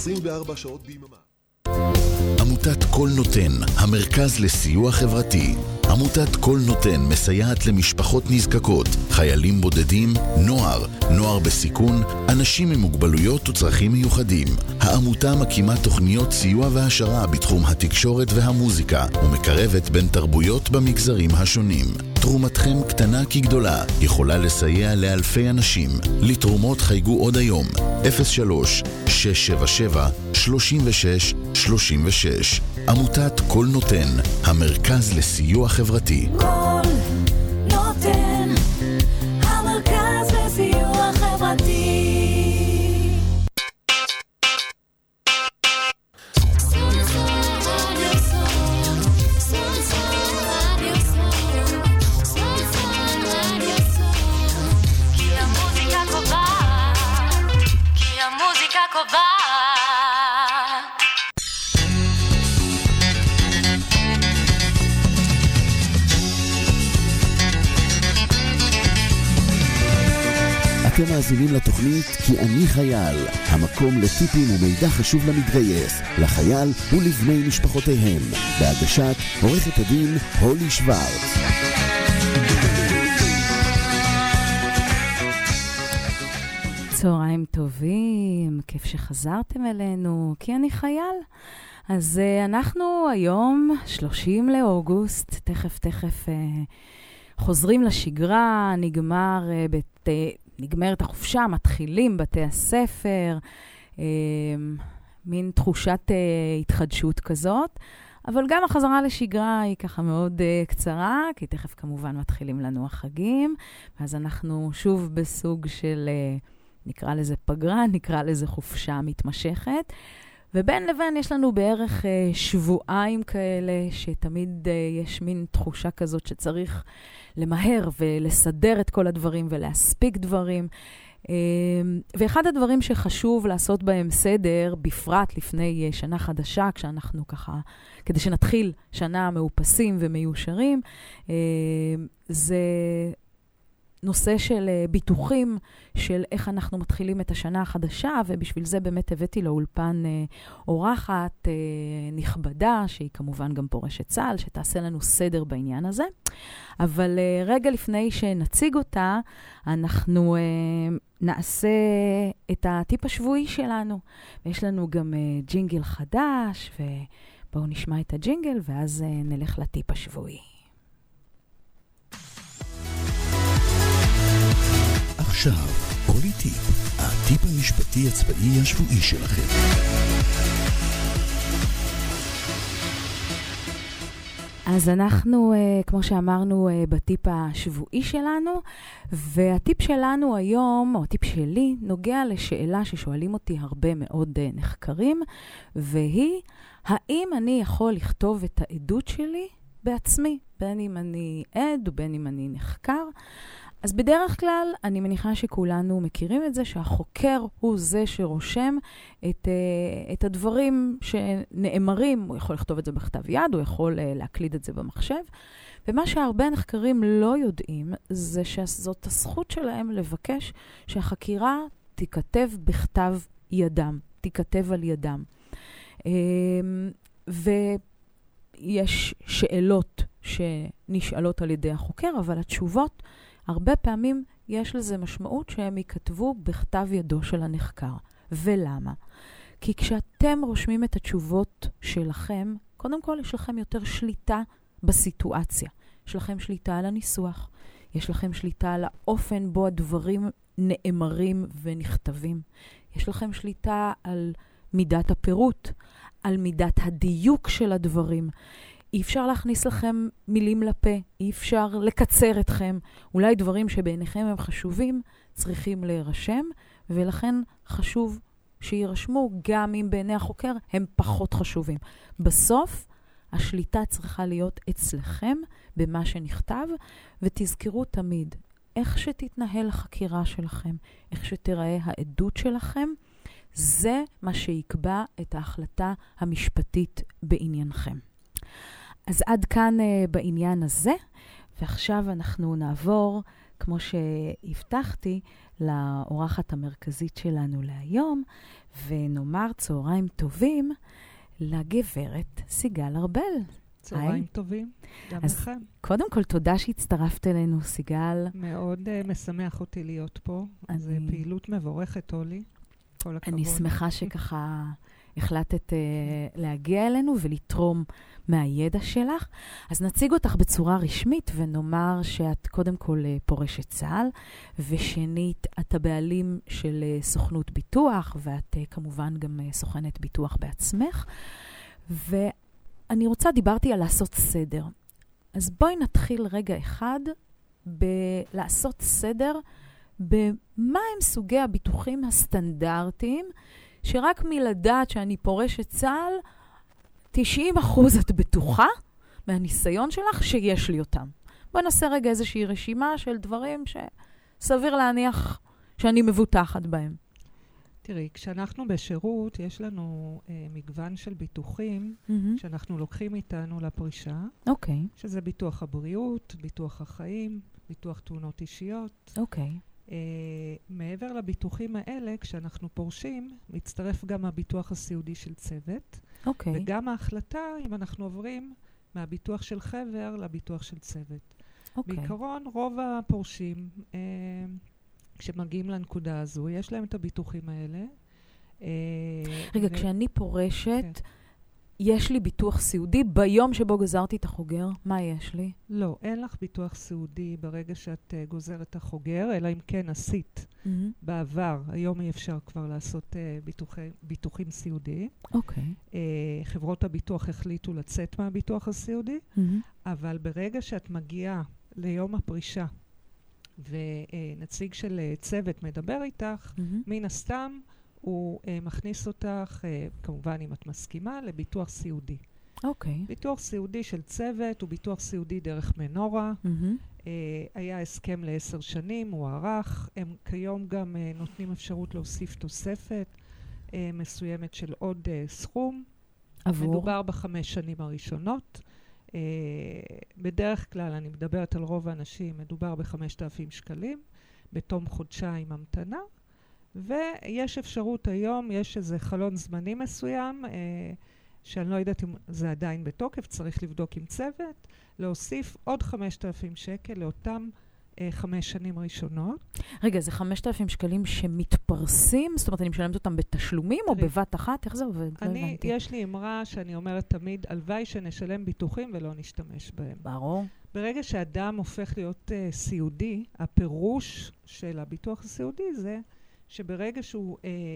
24 שעות ביממה. עמותת כל נותן, המרכז לסיוע חברתי. עמותת כל נותן מסייעת למשפחות נזקקות, חיילים בודדים, נוער בסיכון, אנשים עם מוגבלויות וצרכים מיוחדים. העמותה מקימה תוכניות סיוע והשרה בתחום התקשורת והמוזיקה, ומקרבת בין תרבויות במגזרים השונים. תרומתכם קטנה כגדולה, יכולה לסייע לאלפי אנשים. לתרומות חייגו עוד היום, 03-677-3636. עמותת כל נותן, המרכז לסיוע חברתי. כל נותן, המרכז לסיוע חברתי. אתם מאזינים לתוכנית כי אני חייל, המקום לטיפים ומידע חשוב למתגייס, לחייל ולבני משפחותיהם, בהגשת עורכת הדין הולי שוורץ. צהריים טובים, כיף שחזרתם אלינו, כי אני חייל. אז אנחנו היום 30 לאוגוסט, תכף חוזרים לשגרה, נגמרת החופשה, מתחילים בתי הספר, מין תחושת התחדשות כזאת, אבל גם החזרה לשגרה היא ככה מאוד קצרה, כי תכף כמובן מתחילים לנו החגים, ואז אנחנו שוב בסוג של, נקרא לזה פגרה, נקרא לזה חופשה מתמשכת, ובין לבין יש לנו בערך שבועיים כאלה, שתמיד יש מין תחושה כזאת שצריך למהר ולסדר את כל הדברים ולהספיק דברים. ואחד הדברים שחשוב לעשות בהם סדר, בפרט לפני שנה חדשה, כשאנחנו ככה, כדי שנתחיל שנה מאופסים ומיושרים, זה נושא של ביטוחים של איך אנחנו מתחילים את השנה החדשה, ובשביל זה באמת הבאתי לאולפן אורחת נכבדה, שהיא כמובן גם פורשת צה"ל, שתעשה לנו סדר בעניין הזה. אבל רגע לפני שנציג אותה, אנחנו נעשה את הטיפ השבועי שלנו. ויש לנו גם ג'ינגל חדש, ובואו נשמע את הג'ינגל, ואז נלך לטיפ השבועי. עכשיו, הולי טיפ, הטיפ המשפטי הצבאי השבועי שלכם. אז אנחנו, כמו שאמרנו, בטיפ השבועי שלנו, והטיפ שלנו היום, או הטיפ שלי, נוגע לשאלה ששואלים אותי הרבה מאוד נחקרים, והיא, האם אני יכול לכתוב את העדות שלי בעצמי, בין אם אני עד ובין אם אני נחקר? אז בדרך כלל, אני מניחה שכולנו מכירים את זה, שהחוקר הוא זה שרושם את הדברים שנאמרים, הוא יכול לכתוב את זה בכתב יד, הוא יכול להקליד את זה במחשב, ומה שהרבה נחקרים לא יודעים, זה שזאת הזכות שלהם לבקש שהחקירה תיכתב בכתב ידם, תיכתב על ידם. ויש שאלות שנשאלות על ידי החוקר, אבל התשובות, הרבה פעמים יש לזה משמעות שהם ייכתבו בכתב ידו של הנחקר. ולמה? כי כשאתם רושמים את התשובות שלכם, קודם כל יש לכם יותר שליטה בסיטואציה. יש לכם שליטה על הניסוח, יש לכם שליטה על האופן בו הדברים נאמרים ונכתבים. יש לכם שליטה על מידת הפירוט, על מידת הדיוק של הדברים. אי אפשר להכניס לכם מילים לפה, אי אפשר לקצר אתכם. אולי דברים שבעיניכם הם חשובים, צריכים להירשם, ולכן חשוב שירשמו, גם אם בעיני החוקר הם פחות חשובים. בסוף, השליטה צריכה להיות אצלכם במה שנכתב, ותזכרו תמיד, איך שתתנהל החקירה שלכם, איך שתראה העדות שלכם, זה מה שיקבע את ההחלטה המשפטית בעניינכם. אז עד כאן בעניין הזה, ועכשיו אנחנו נעבור כמו שהבטחתי, לאורחת המרכזית שלנו להיום, ונאמר צהריים טובים לגברת סיגל ארבל. צהריים טובים, גם לכם. קודם כל, תודה שהצטרפת אלינו, סיגל. מאוד משמח אותי להיות פה. זו פעילות מבורכת, אולי. כל הכבוד. אני שמחה שככה החלטת להגיע אלינו ולתרום מהידע שלך. אז נציג אותך בצורה רשמית ונאמר שאת קודם כל פורשת צה"ל, ושנית, את הבעלים של סוכנות ביטוח, ואת כמובן גם סוכנת ביטוח בעצמך. ואני דיברתי על לעשות סדר. אז בואי נתחיל רגע אחד בלעשות סדר במה הם סוגי הביטוחים הסטנדרטיים, שרק מלדעת שאני פורשת צה"ל, 90% את בטוחה מהניסיון שלך שיש לי אותם. בואי נעשה רגע איזושהי רשימה של דברים שסביר להניח שאני מבוטחת בהם. תראי, כשאנחנו בשירות, יש לנו מגוון של ביטוחים שאנחנו לוקחים איתנו לפרישה. אוקיי. שזה ביטוח הבריאות, ביטוח החיים, ביטוח תאונות אישיות. אוקיי. מעבר לביטוחים האלה, כשאנחנו פורשים, מצטרף גם הביטוח הסיעודי של צוות. אוקיי. וגם ההחלטה אם אנחנו עוברים מהביטוח של חבר לביטוח של צוות. אוקיי. בעיקרון, רוב הפורשים, כשמגיעים לנקודה הזו, יש להם את הביטוחים האלה. רגע, כשאני פורשת, יש לי ביטוח סיעודי ביום שבו גזרתי את החוגר? מה יש לי? לא, אין לך ביטוח סיעודי ברגע שאת גוזרת את החוגר, אלא אם כן עשית בעבר. היום אי אפשר כבר לעשות ביטוחים סיעודיים. אוקיי. חברות הביטוח החליטו לצאת מהביטוח הסיעודי, אבל ברגע שאת מגיעה ליום הפרישה, ונציג של צוות מדבר איתך, מן הסתם הוא מכניס אותך, כמובן אם את מסכימה, לביטוח סיעודי. אוקיי. ביטוח סיעודי של צוות הוא ביטוח סיעודי דרך מנורה. היה הסכם ל10 שנים, הוא ערך. הם כיום גם נותנים אפשרות להוסיף תוספת מסוימת של עוד סכום. עבור? מדובר ב5 שנים הראשונות. בדרך כלל, אני מדברת על רוב האנשים, מדובר ב5,000 שקלים, בתום חודשיים המתנה. ויש אפשרות היום, יש איזה חלון זמני מסוים, שאני לא יודעת אם זה עדיין בתוקף, צריך לבדוק עם צוות, להוסיף עוד 5,000 שקל לאותם 5 שנים ראשונות. רגע, זה 5,000 שקלים שמתפרסים? זאת אומרת, אני משלמת אותם בתשלומים או בבת אחת? איך זה עובד? יש לי אמרה שאני אומרת תמיד, הלוואי שנשלם ביטוחים ולא נשתמש בהם. ברור. ברגע שאדם הופך להיות סיעודי, הפירוש של הביטוח הסיעודי זה שברגע שהוא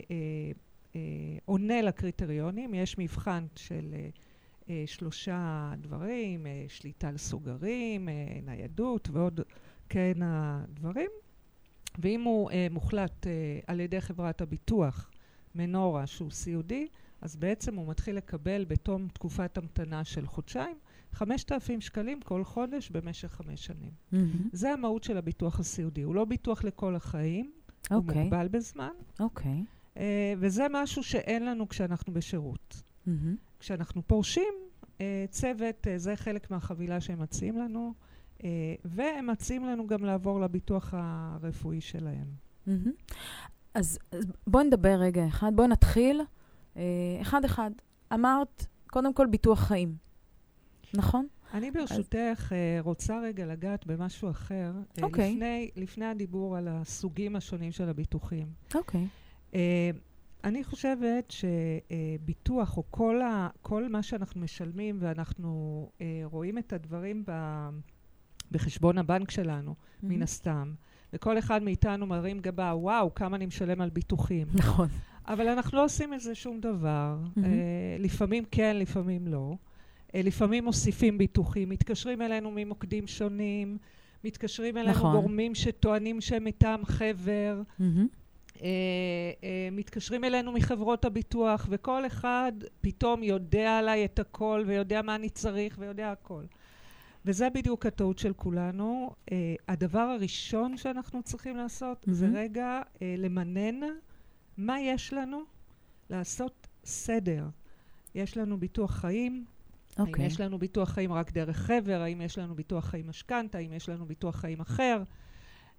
עונה לקריטריונים, יש מבחן של 3 דברים, שליטה על סוגרים, ניידות ועוד כן הדברים. ואם הוא מוחלט על ידי חברת הביטוח מנורה שהוא סיעודי, אז בעצם הוא מתחיל לקבל בתום תקופת המתנה של חודשיים, 5,000 שקלים כל חודש במשך 5 שנים. זה המהות של הביטוח הסיעודי. הוא לא ביטוח לכל החיים, הוא מוגבל בזמן. אוקיי. וזה משהו שאין לנו כשאנחנו בשירות. כשאנחנו פורשים, צוות, זה חלק מהחבילה שהם מציעים לנו, והם מציעים לנו גם לעבור לביטוח הרפואי שלהם. אז בואי נדבר רגע אחד, בואי נתחיל. אחד. אמרת, קודם כל ביטוח חיים. נכון? אני ברשותך רוצה רגע לגעת במשהו אחר, לפני הדיבור על הסוגים השונים של הביטוחים. אוקיי. אני חושבת שביטוח, או כל מה שאנחנו משלמים, ואנחנו רואים את הדברים בחשבון הבנק שלנו, מן הסתם, וכל אחד מאיתנו מרים גבה, וואו, כמה אני משלם על ביטוחים. נכון. אבל אנחנו לא עושים איזה שום דבר. לפעמים כן, לפעמים לא. לפעמים מוסיפים ביטוחים, מתקשרים אלינו ממוקדים שונים, מתקשרים אלינו גורמים שטוענים שהם מטעם חבר, מתקשרים אלינו מחברות הביטוח, וכל אחד פתאום יודע עליי את הכל, ויודע מה אני צריך, ויודע הכל. וזה בדיוק הטעות של כולנו. הדבר הראשון שאנחנו צריכים לעשות, זה רגע למנן מה יש לנו, לעשות סדר. יש לנו ביטוח חיים, האם יש לנו ביטוח חיים רק דרך חבר, האם יש לנו ביטוח חיים משכנתא, האם יש לנו ביטוח חיים אחר.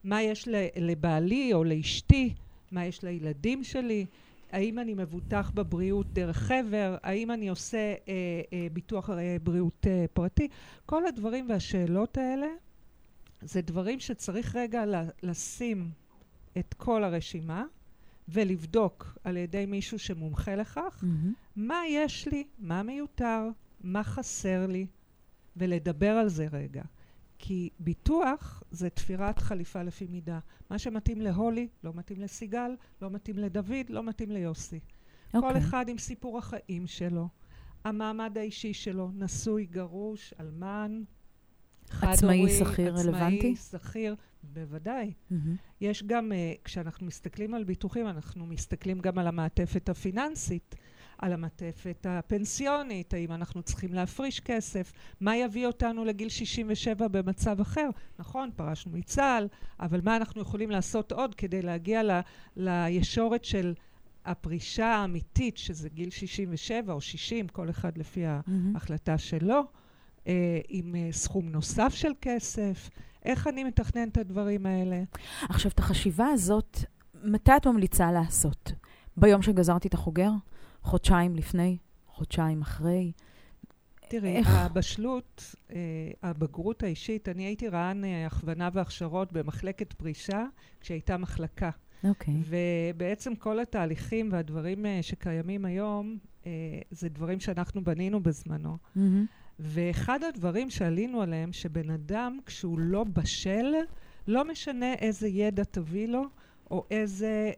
מה יש לבעלי או לאשתי, מה יש לילדים שלי, האם אני מבוטח בבריאות דרך חבר, האם אני עושה ביטוח בריאות פרטי. כל הדברים והשאלות האלה, זה דברים שצריך רגע לשים את כל הרשימה, ולבדוק על ידי מישהו שמומחה לכך, מה יש לי, מה מיותר, מה חסר לי, ולדבר על זה רגע. כי ביטוח זה תפירת חליפה לפי מידה. מה שמתאים להולי, לא מתאים לסיגל, לא מתאים לדוד, לא מתאים ליוסי. כל אחד עם סיפור החיים שלו, המעמד האישי שלו, נשוי, גרוש, אלמן, עצמאי, שכיר, רלוונטי? עצמאי, שכיר, בוודאי. יש גם, כשאנחנו מסתכלים על ביטוחים, אנחנו מסתכלים גם על המעטפת הפיננסית, על המעטפת הפנסיונית, האם אנחנו צריכים להפריש כסף, מה יביא אותנו לגיל 67 במצב אחר. נכון, פרשנו מצה"ל, אבל מה אנחנו יכולים לעשות עוד כדי להגיע לישורת של הפרישה האמיתית, שזה גיל 67 או 60, כל אחד לפי ההחלטה שלו, עם סכום נוסף של כסף. איך אני מתכנן את הדברים האלה? עכשיו, את החשיבה הזאת, מתי את ממליצה לעשות? ביום שגזרתי את החוגר? חודשיים לפני? חודשיים אחרי? תראי, הבשלות, הבגרות האישית, אני הייתי רע"ן הכוונה והכשרות במחלקת פרישה, כשהייתה מחלקה. אוקיי. ובעצם כל התהליכים והדברים שקיימים היום, זה דברים שאנחנו בנינו בזמנו. ואחד הדברים שעלינו עליהם, שבן אדם, כשהוא לא בשל, לא משנה איזה ידע תביא לו, או איזה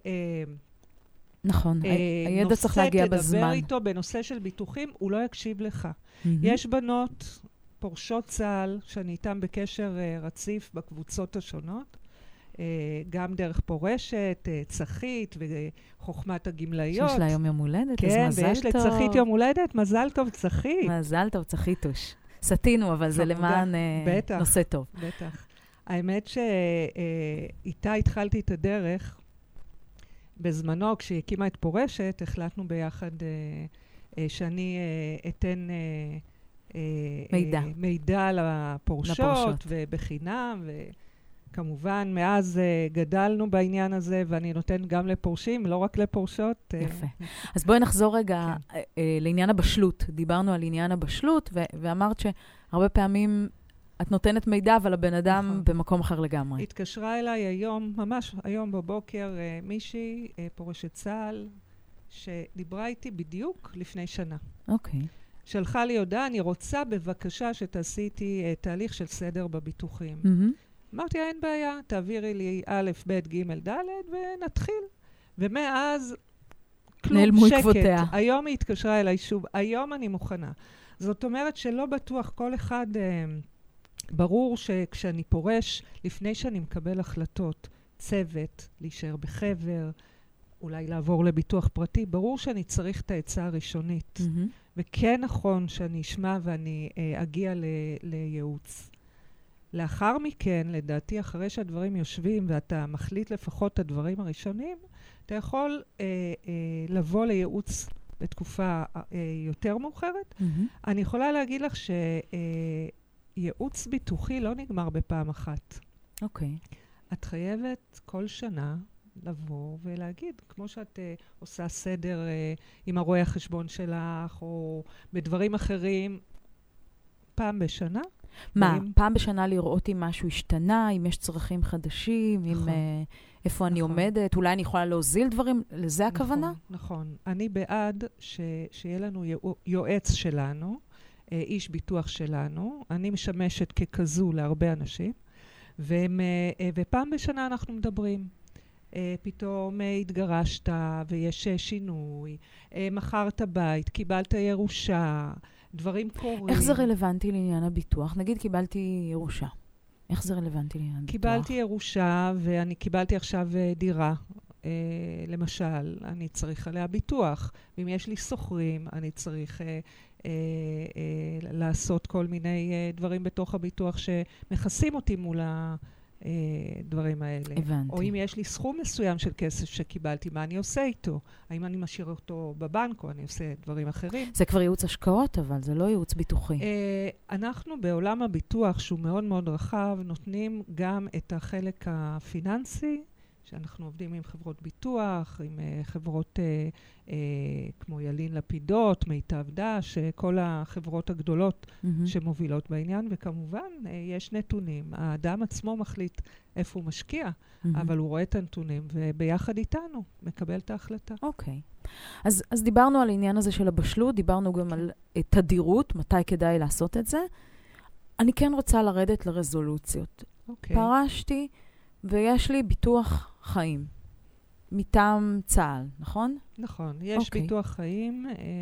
נכון, הידע צריך להגיע בזמן. נושא תדבר איתו בנושא של ביטוחים, הוא לא יקשיב לך. יש בנות פורשות צה"ל, שאני איתן בקשר רציף בקבוצות השונות, גם דרך פורשת, צחית וחוכמת הגמלאיות. שיש לה יום הולדת, אז כן, מזל טוב. ויש לצחית יום הולדת, מזל טוב צחית. מזל טוב צחיתוש. סתינו, אבל זה למען נושא טוב. בטח. האמת שאיתה התחלתי את הדרך, בזמנו, כשהיא הקימה את פורשת, החלטנו ביחד שאני אתן מידע לפורשות ובחינם, וכמובן מאז גדלנו בעניין הזה, ואני נותן גם לפורשים, לא רק לפורשות. יפה. אז בואי נחזור רגע לעניין הבשלות. דיברנו על עניין הבשלות, ואמרת שהרבה פעמים את נותנת מידע, אבל הבן אדם במקום אחר לגמרי. התקשרה אליי היום, ממש היום בבוקר, מישהי, פורשת צה"ל, שדיברה איתי בדיוק לפני שנה. אוקיי. שלחה לי הודעה, אני רוצה בבקשה שתעשי איתי תהליך של סדר בביטוחים. אמרתי, אין בעיה, תעבירי לי א', ב', ג', ד', ונתחיל. ומאז כלום, שקט. היום היא התקשרה אליי שוב, היום אני מוכנה. זאת אומרת שלא בטוח כל אחד... ברור שכשאני פורש, לפני שאני מקבל החלטות, צוות, להישאר בחבר, אולי לעבור לביטוח פרטי, ברור שאני צריך את העצה הראשונית. וכן נכון שאני אשמע ואני אגיע לייעוץ. לאחר מכן, לדעתי, אחרי שהדברים יושבים ואתה מחליט לפחות את הדברים הראשונים, אתה יכול לבוא לייעוץ בתקופה יותר מאוחרת. אני יכולה להגיד לך ייעוץ ביטוחי לא נגמר בפעם אחת. אוקיי. את חייבת כל שנה לבוא ולהגיד, כמו שאת עושה סדר עם הרואה החשבון שלך, או בדברים אחרים, פעם בשנה. מה? פעם בשנה לראות אם משהו השתנה, אם יש צרכים חדשים, נכון. אם איפה אני עומדת, אולי אני יכולה להוזיל דברים, לזה הכוונה? נכון. אני בעד שיהיה לנו יועץ שלנו, איש ביטוח שלנו, אני משמשת ככזו להרבה אנשים, ופעם בשנה אנחנו מדברים. פתאום התגרשת ויש שינוי, מכרת בית, קיבלת ירושה, דברים קורים. איך זה רלוונטי לעניין הביטוח? נגיד קיבלתי ירושה. איך זה רלוונטי לעניין הביטוח? קיבלתי ירושה ואני קיבלתי עכשיו דירה. למשל, אני צריך עליה ביטוח. ואם יש לי סוחרים, אני צריך לעשות כל מיני דברים בתוך הביטוח שמכסים אותי מול דברים האלה. הבנתי. או אם יש לי סכום מסוים של כסף שקיבלתי, מה אני עושה איתו? האם אני משאיר אותו בבנק או אני עושה דברים אחרים? זה כבר ייעוץ השקעות, אבל זה לא ייעוץ ביטוחי. אנחנו בעולם הביטוח, שהוא מאוד מאוד רחב, נותנים גם את החלק הפיננסי, שאנחנו עובדים עם חברות ביטוח, עם חברות כמו ילין לפידות, מיטב דש, כל החברות הגדולות שמובילות בעניין, וכמובן יש נתונים. האדם עצמו מחליט איפה הוא משקיע, אבל הוא רואה את הנתונים, וביחד איתנו מקבל את ההחלטה. אוקיי. אז דיברנו על העניין הזה של הבשלות, דיברנו גם על תדירות, מתי כדאי לעשות את זה. אני כן רוצה לרדת לרזולוציות. אוקיי. פרשתי, ויש לי ביטוח חיים, מטעם צה"ל, נכון? נכון. יש ביטוח חיים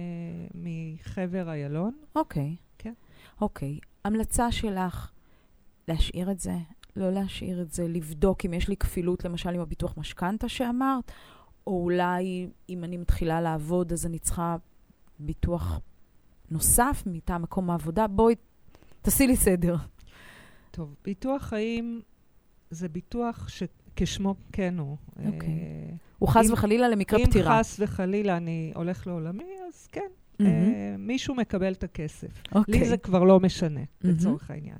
מחבר איילון. אוקיי. כן. אוקיי. המלצה שלך, להשאיר את זה, לא להשאיר את זה, לבדוק אם יש לי כפילות, למשל עם הביטוח משכנתה שאמרת, או אולי אם אני מתחילה לעבוד, אז אני צריכה ביטוח נוסף מטעם מקום העבודה. בואי, תעשי לי סדר. טוב, ביטוח חיים זה ביטוח שכשמו כן הוא. אוקיי. הוא חס וחלילה למקרה פטירה. אם חס וחלילה אני הולך לעולמי, אז כן. מישהו מקבל את הכסף. לי זה כבר לא משנה, לצורך העניין.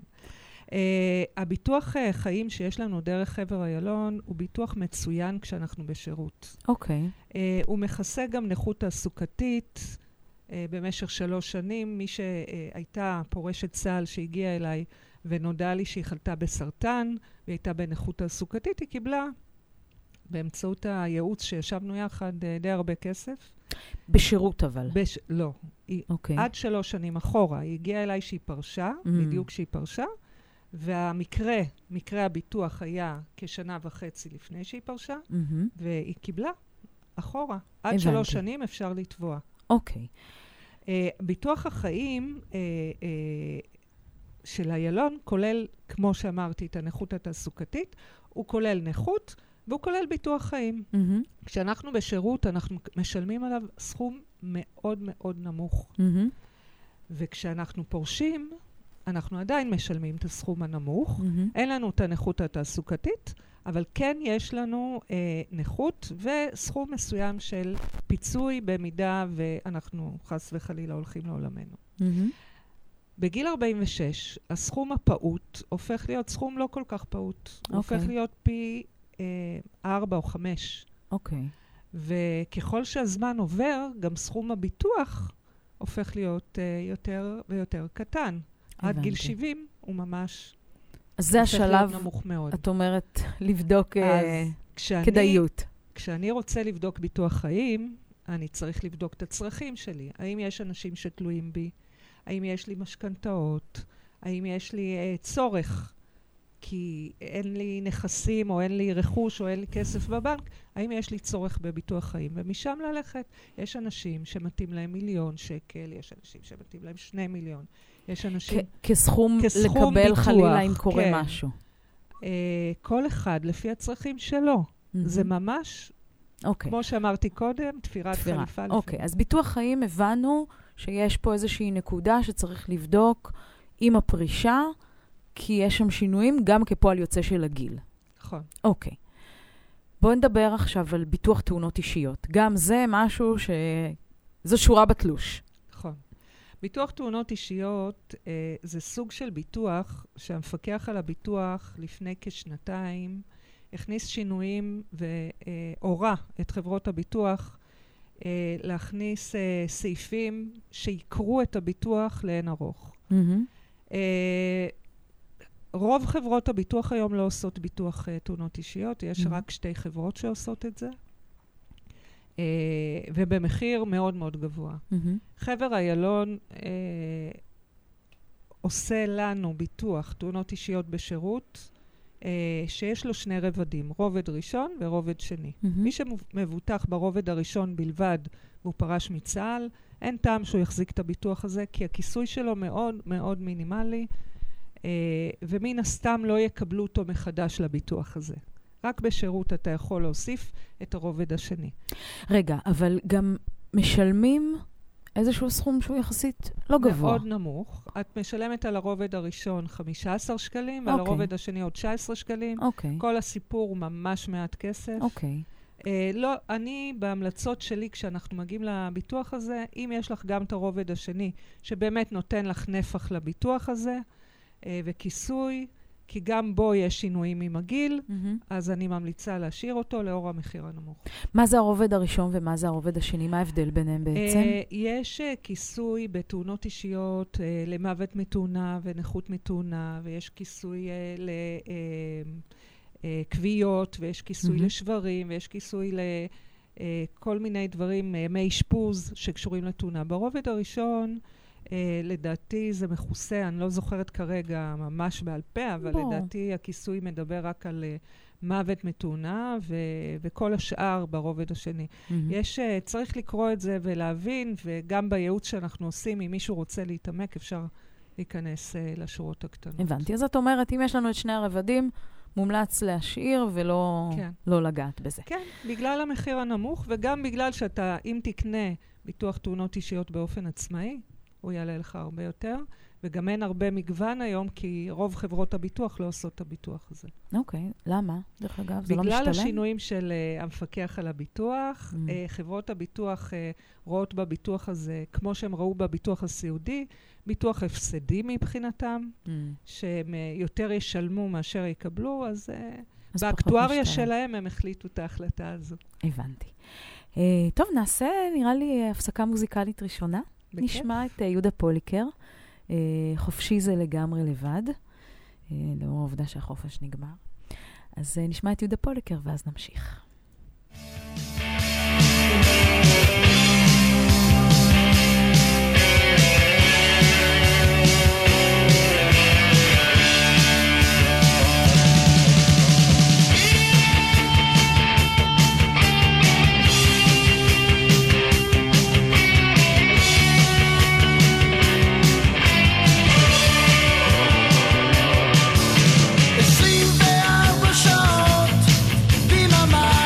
הביטוח חיים שיש לנו דרך חבר איילון הוא ביטוח מצוין כשאנחנו בשירות. אוקיי. הוא מכסה גם נכות תעסוקתית במשך 3 שנים. מי שהייתה פורשת צה"ל שהגיעה אליי ונודע לי שהיא חלתה בסרטן, והיא הייתה בנכות תעסוקתית, היא קיבלה באמצעות הייעוץ שישבנו יחד די הרבה כסף. בשירות אבל? לא. עד 3 שנים אחורה. היא הגיעה אליי שהיא פרשה, בדיוק שהיא פרשה, והמקרה, מקרה הביטוח היה כשנה וחצי לפני שהיא פרשה, והיא קיבלה אחורה. עד 3 שנים אפשר לתבוע. אוקיי. ביטוח החיים של איילון כולל, כמו שאמרתי, את הנכות התעסוקתית, הוא כולל נכות, והוא כולל ביטוח חיים. כשאנחנו בשירות, אנחנו משלמים עליו סכום מאוד מאוד נמוך. וכשאנחנו פורשים, אנחנו עדיין משלמים את הסכום הנמוך. אין לנו את הנכות התעסוקתית, אבל כן יש לנו נכות וסכום מסוים של פיצוי במידה ואנחנו חס וחלילה הולכים לעולמנו. בגיל 46, הסכום הפעוט הופך להיות סכום לא כל כך פעוט. הוא הופך להיות פי 4 או 5. אוקיי. וככל שהזמן עובר, גם סכום הביטוח הופך להיות יותר ויותר קטן. עד גיל 70 הוא ממש אז זה השלב, נמוך מאוד. את אומרת, לבדוק כדאיות. כשאני רוצה לבדוק ביטוח חיים, אני צריך לבדוק את הצרכים שלי. האם יש אנשים שתלויים בי? האם יש לי משכנתאות? האם יש לי צורך? כי אין לי נכסים או אין לי רכוש או אין לי כסף בבנק. האם יש לי צורך בביטוח חיים? ומשם ללכת. יש אנשים שמתאים להם 1,000,000 שקל, יש אנשים שמתאים להם 2 מיליון. יש אנשים... כסכום לקבל ביטוח, חלילה אם קורה כן. משהו. כל אחד לפי הצרכים שלו. זה ממש, כמו שאמרתי קודם, תפירת חליפה. אוקיי, אז ביטוח חיים הבנו שיש פה איזושהי נקודה שצריך לבדוק עם הפרישה, כי יש שם שינויים גם כפועל יוצא של הגיל. נכון. אוקיי. בואו נדבר עכשיו על ביטוח תאונות אישיות. גם זה משהו זו שורה בתלוש. נכון. ביטוח תאונות אישיות זה סוג של ביטוח שהמפקח על הביטוח לפני כשנתיים הכניס שינויים והורה את חברות הביטוח להכניס סעיפים שיקרו את הביטוח לאין ארוך. רוב חברות הביטוח היום לא עושות ביטוח תאונות אישיות, יש רק 2 חברות שעושות את זה, ובמחיר מאוד מאוד גבוה. חבר איילון עושה לנו ביטוח תאונות אישיות בשירות, שיש לו 2 רבדים, רובד ראשון ורובד שני. מי שמבוטח ברובד הראשון בלבד, והוא פרש מצה"ל, אין טעם שהוא יחזיק את הביטוח הזה, כי הכיסוי שלו מאוד מאוד מינימלי, ומן הסתם לא יקבלו אותו מחדש לביטוח הזה. רק בשירות אתה יכול להוסיף את הרובד השני. רגע, אבל גם משלמים איזשהו סכום שהוא יחסית לא גבוה. מאוד נמוך. את משלמת על הרובד הראשון 15 שקלים, ועל הרובד השני עוד 19 שקלים. כל הסיפור הוא ממש מעט כסף. לא, אני בהמלצות שלי, כשאנחנו מגיעים לביטוח הזה, אם יש לך גם את הרובד השני, שבאמת נותן לך נפח לביטוח הזה, וכיסוי, כי גם בו יש שינויים עם הגיל, אז אני ממליצה להשאיר אותו לאור המחיר הנמוך. מה זה הרובד הראשון ומה זה הרובד השני? מה ההבדל ביניהם בעצם? יש כיסוי בתאונות אישיות למוות מתאונה ונכות מתאונה, ויש כיסוי לקביעות, ויש כיסוי לשברים, ויש כיסוי לכל מיני דברים, מי אשפוז שקשורים לתאונה. ברובד הראשון, לדעתי זה מכוסה, אני לא זוכרת כרגע ממש בעל פה, אבל לדעתי הכיסוי מדבר רק על מוות מתאונה, וכל השאר ברובד השני. צריך לקרוא את זה ולהבין, וגם בייעוץ שאנחנו עושים, אם מישהו רוצה להתעמק, אפשר להיכנס לשורות הקטנות. הבנתי. אז את אומרת, אם יש לנו את שני הרבדים, מומלץ להשאיר ולא לא לגעת בזה. כן, בגלל המחיר הנמוך, וגם בגלל שאתה, אם תקנה ביטוח תאונות אישיות באופן עצמאי, הוא יעלה לך הרבה יותר, וגם אין הרבה מגוון היום, כי רוב חברות הביטוח לא עושות את הביטוח הזה. אוקיי, למה? דרך אגב, זה לא משתלם? בגלל השינויים של המפקח על הביטוח, חברות הביטוח רואות בביטוח הזה, כמו שהם ראו בביטוח הסיעודי, ביטוח הפסדי מבחינתם, שהם יותר ישלמו מאשר יקבלו, אז באקטואריה שלהם הם החליטו את ההחלטה הזו. הבנתי. טוב, נעשה, נראה לי, הפסקה מוזיקלית ראשונה. נשמע את יהודה פוליקר, חופשי זה לגמרי לבד, לאור העובדה שהחופש נגמר. אז נשמע את יהודה פוליקר ואז נמשיך. שעות, דממה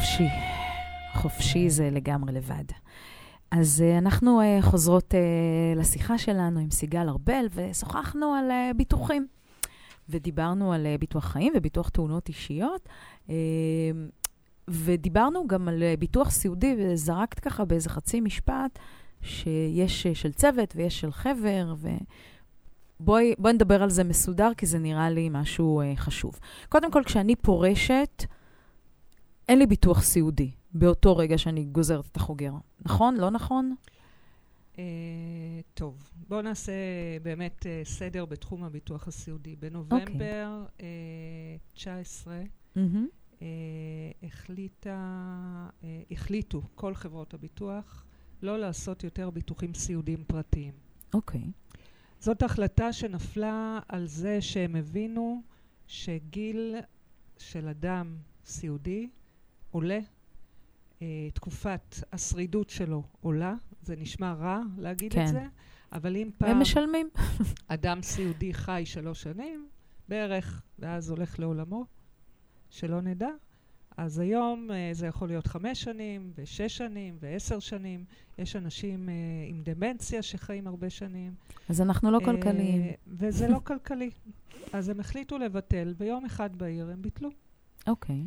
חופשי. חופשי זה לגמרי לבד. אז אנחנו חוזרות לשיחה שלנו עם סיגל ארבל, ושוחחנו על ביטוחים. ודיברנו על ביטוח חיים וביטוח תאונות אישיות, ודיברנו גם על ביטוח סיעודי, וזרקת ככה באיזה חצי משפט, שיש של צוות ויש של חבר, בואי נדבר על זה מסודר, כי זה נראה לי משהו חשוב. קודם כל, כשאני פורשת, אין לי ביטוח סיעודי, באותו רגע שאני גוזרת את החוגר. נכון? לא נכון? טוב, בואו נעשה באמת סדר בתחום הביטוח הסיעודי. בנובמבר 19 החליטו כל חברות הביטוח לא לעשות יותר ביטוחים סיעודיים פרטיים. אוקיי. זאת החלטה שנפלה על זה שהם הבינו שגיל של אדם סיעודי עולה, תקופת השרידות שלו עולה, זה נשמע רע להגיד את זה, אבל אם פעם... הם משלמים. אדם סיעודי חי 3 שנים, בערך, ואז הולך לעולמו, שלא נדע, אז היום זה יכול להיות 5 שנים, ו6 שנים, ו10 שנים. יש אנשים עם דמנציה שחיים הרבה שנים. אז אנחנו לא כלכליים. וזה לא כלכלי. אז הם החליטו לבטל, ביום אחד בעיר הם ביטלו. אוקיי.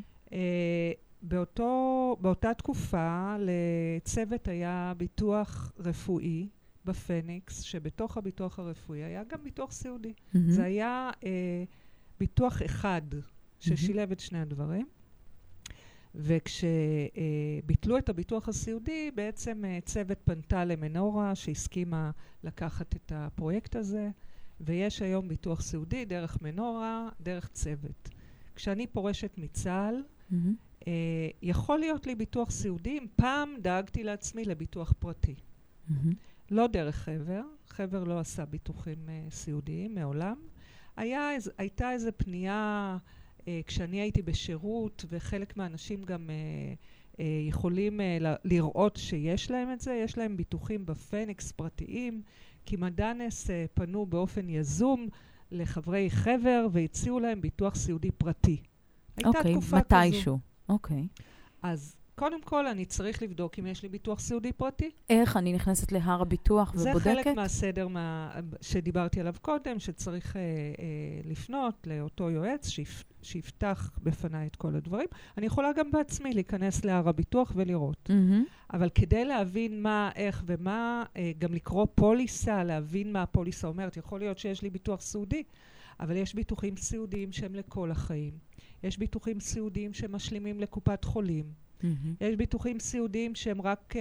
באותה תקופה לצוות היה ביטוח רפואי בפניקס, שבתוך הביטוח הרפואי היה גם ביטוח סיעודי. זה היה ביטוח אחד ששילב את שני הדברים. וכשביטלו את הביטוח הסיעודי, בעצם צוות פנתה למנורה שהסכימה לקחת את הפרויקט הזה, ויש היום ביטוח סיעודי דרך מנורה, דרך צוות. כשאני פורשת מצה"ל, יכול להיות לי ביטוח סיעודי, אם פעם דאגתי לעצמי לביטוח פרטי. לא דרך חבר, חבר לא עשה ביטוחים סיעודיים מעולם. הייתה איזו פנייה, כשאני הייתי בשירות, וחלק מהאנשים גם יכולים לראות שיש להם את זה, יש להם ביטוחים בפניקס פרטיים, כי מדענס פנו באופן יזום לחברי חבר, והציעו להם ביטוח סיעודי פרטי. הייתה תקופה כזו. מתישהו. אוקיי. אז קודם כל אני צריך לבדוק אם יש לי ביטוח סיעודי פרטי. איך? אני נכנסת להר הביטוח ובודקת? זה חלק מהסדר שדיברתי עליו קודם, שצריך לפנות לאותו יועץ שיפתח בפניי את כל הדברים. אני יכולה גם בעצמי להיכנס להר הביטוח ולראות. אבל כדי להבין מה, איך ומה, גם לקרוא פוליסה, להבין מה הפוליסה אומרת. יכול להיות שיש לי ביטוח סיעודי, אבל יש ביטוחים סיעודיים שהם לכל החיים. יש ביטוחים סיעודיים שמשלימים לקופת חולים. יש ביטוחים סיעודיים שהם רק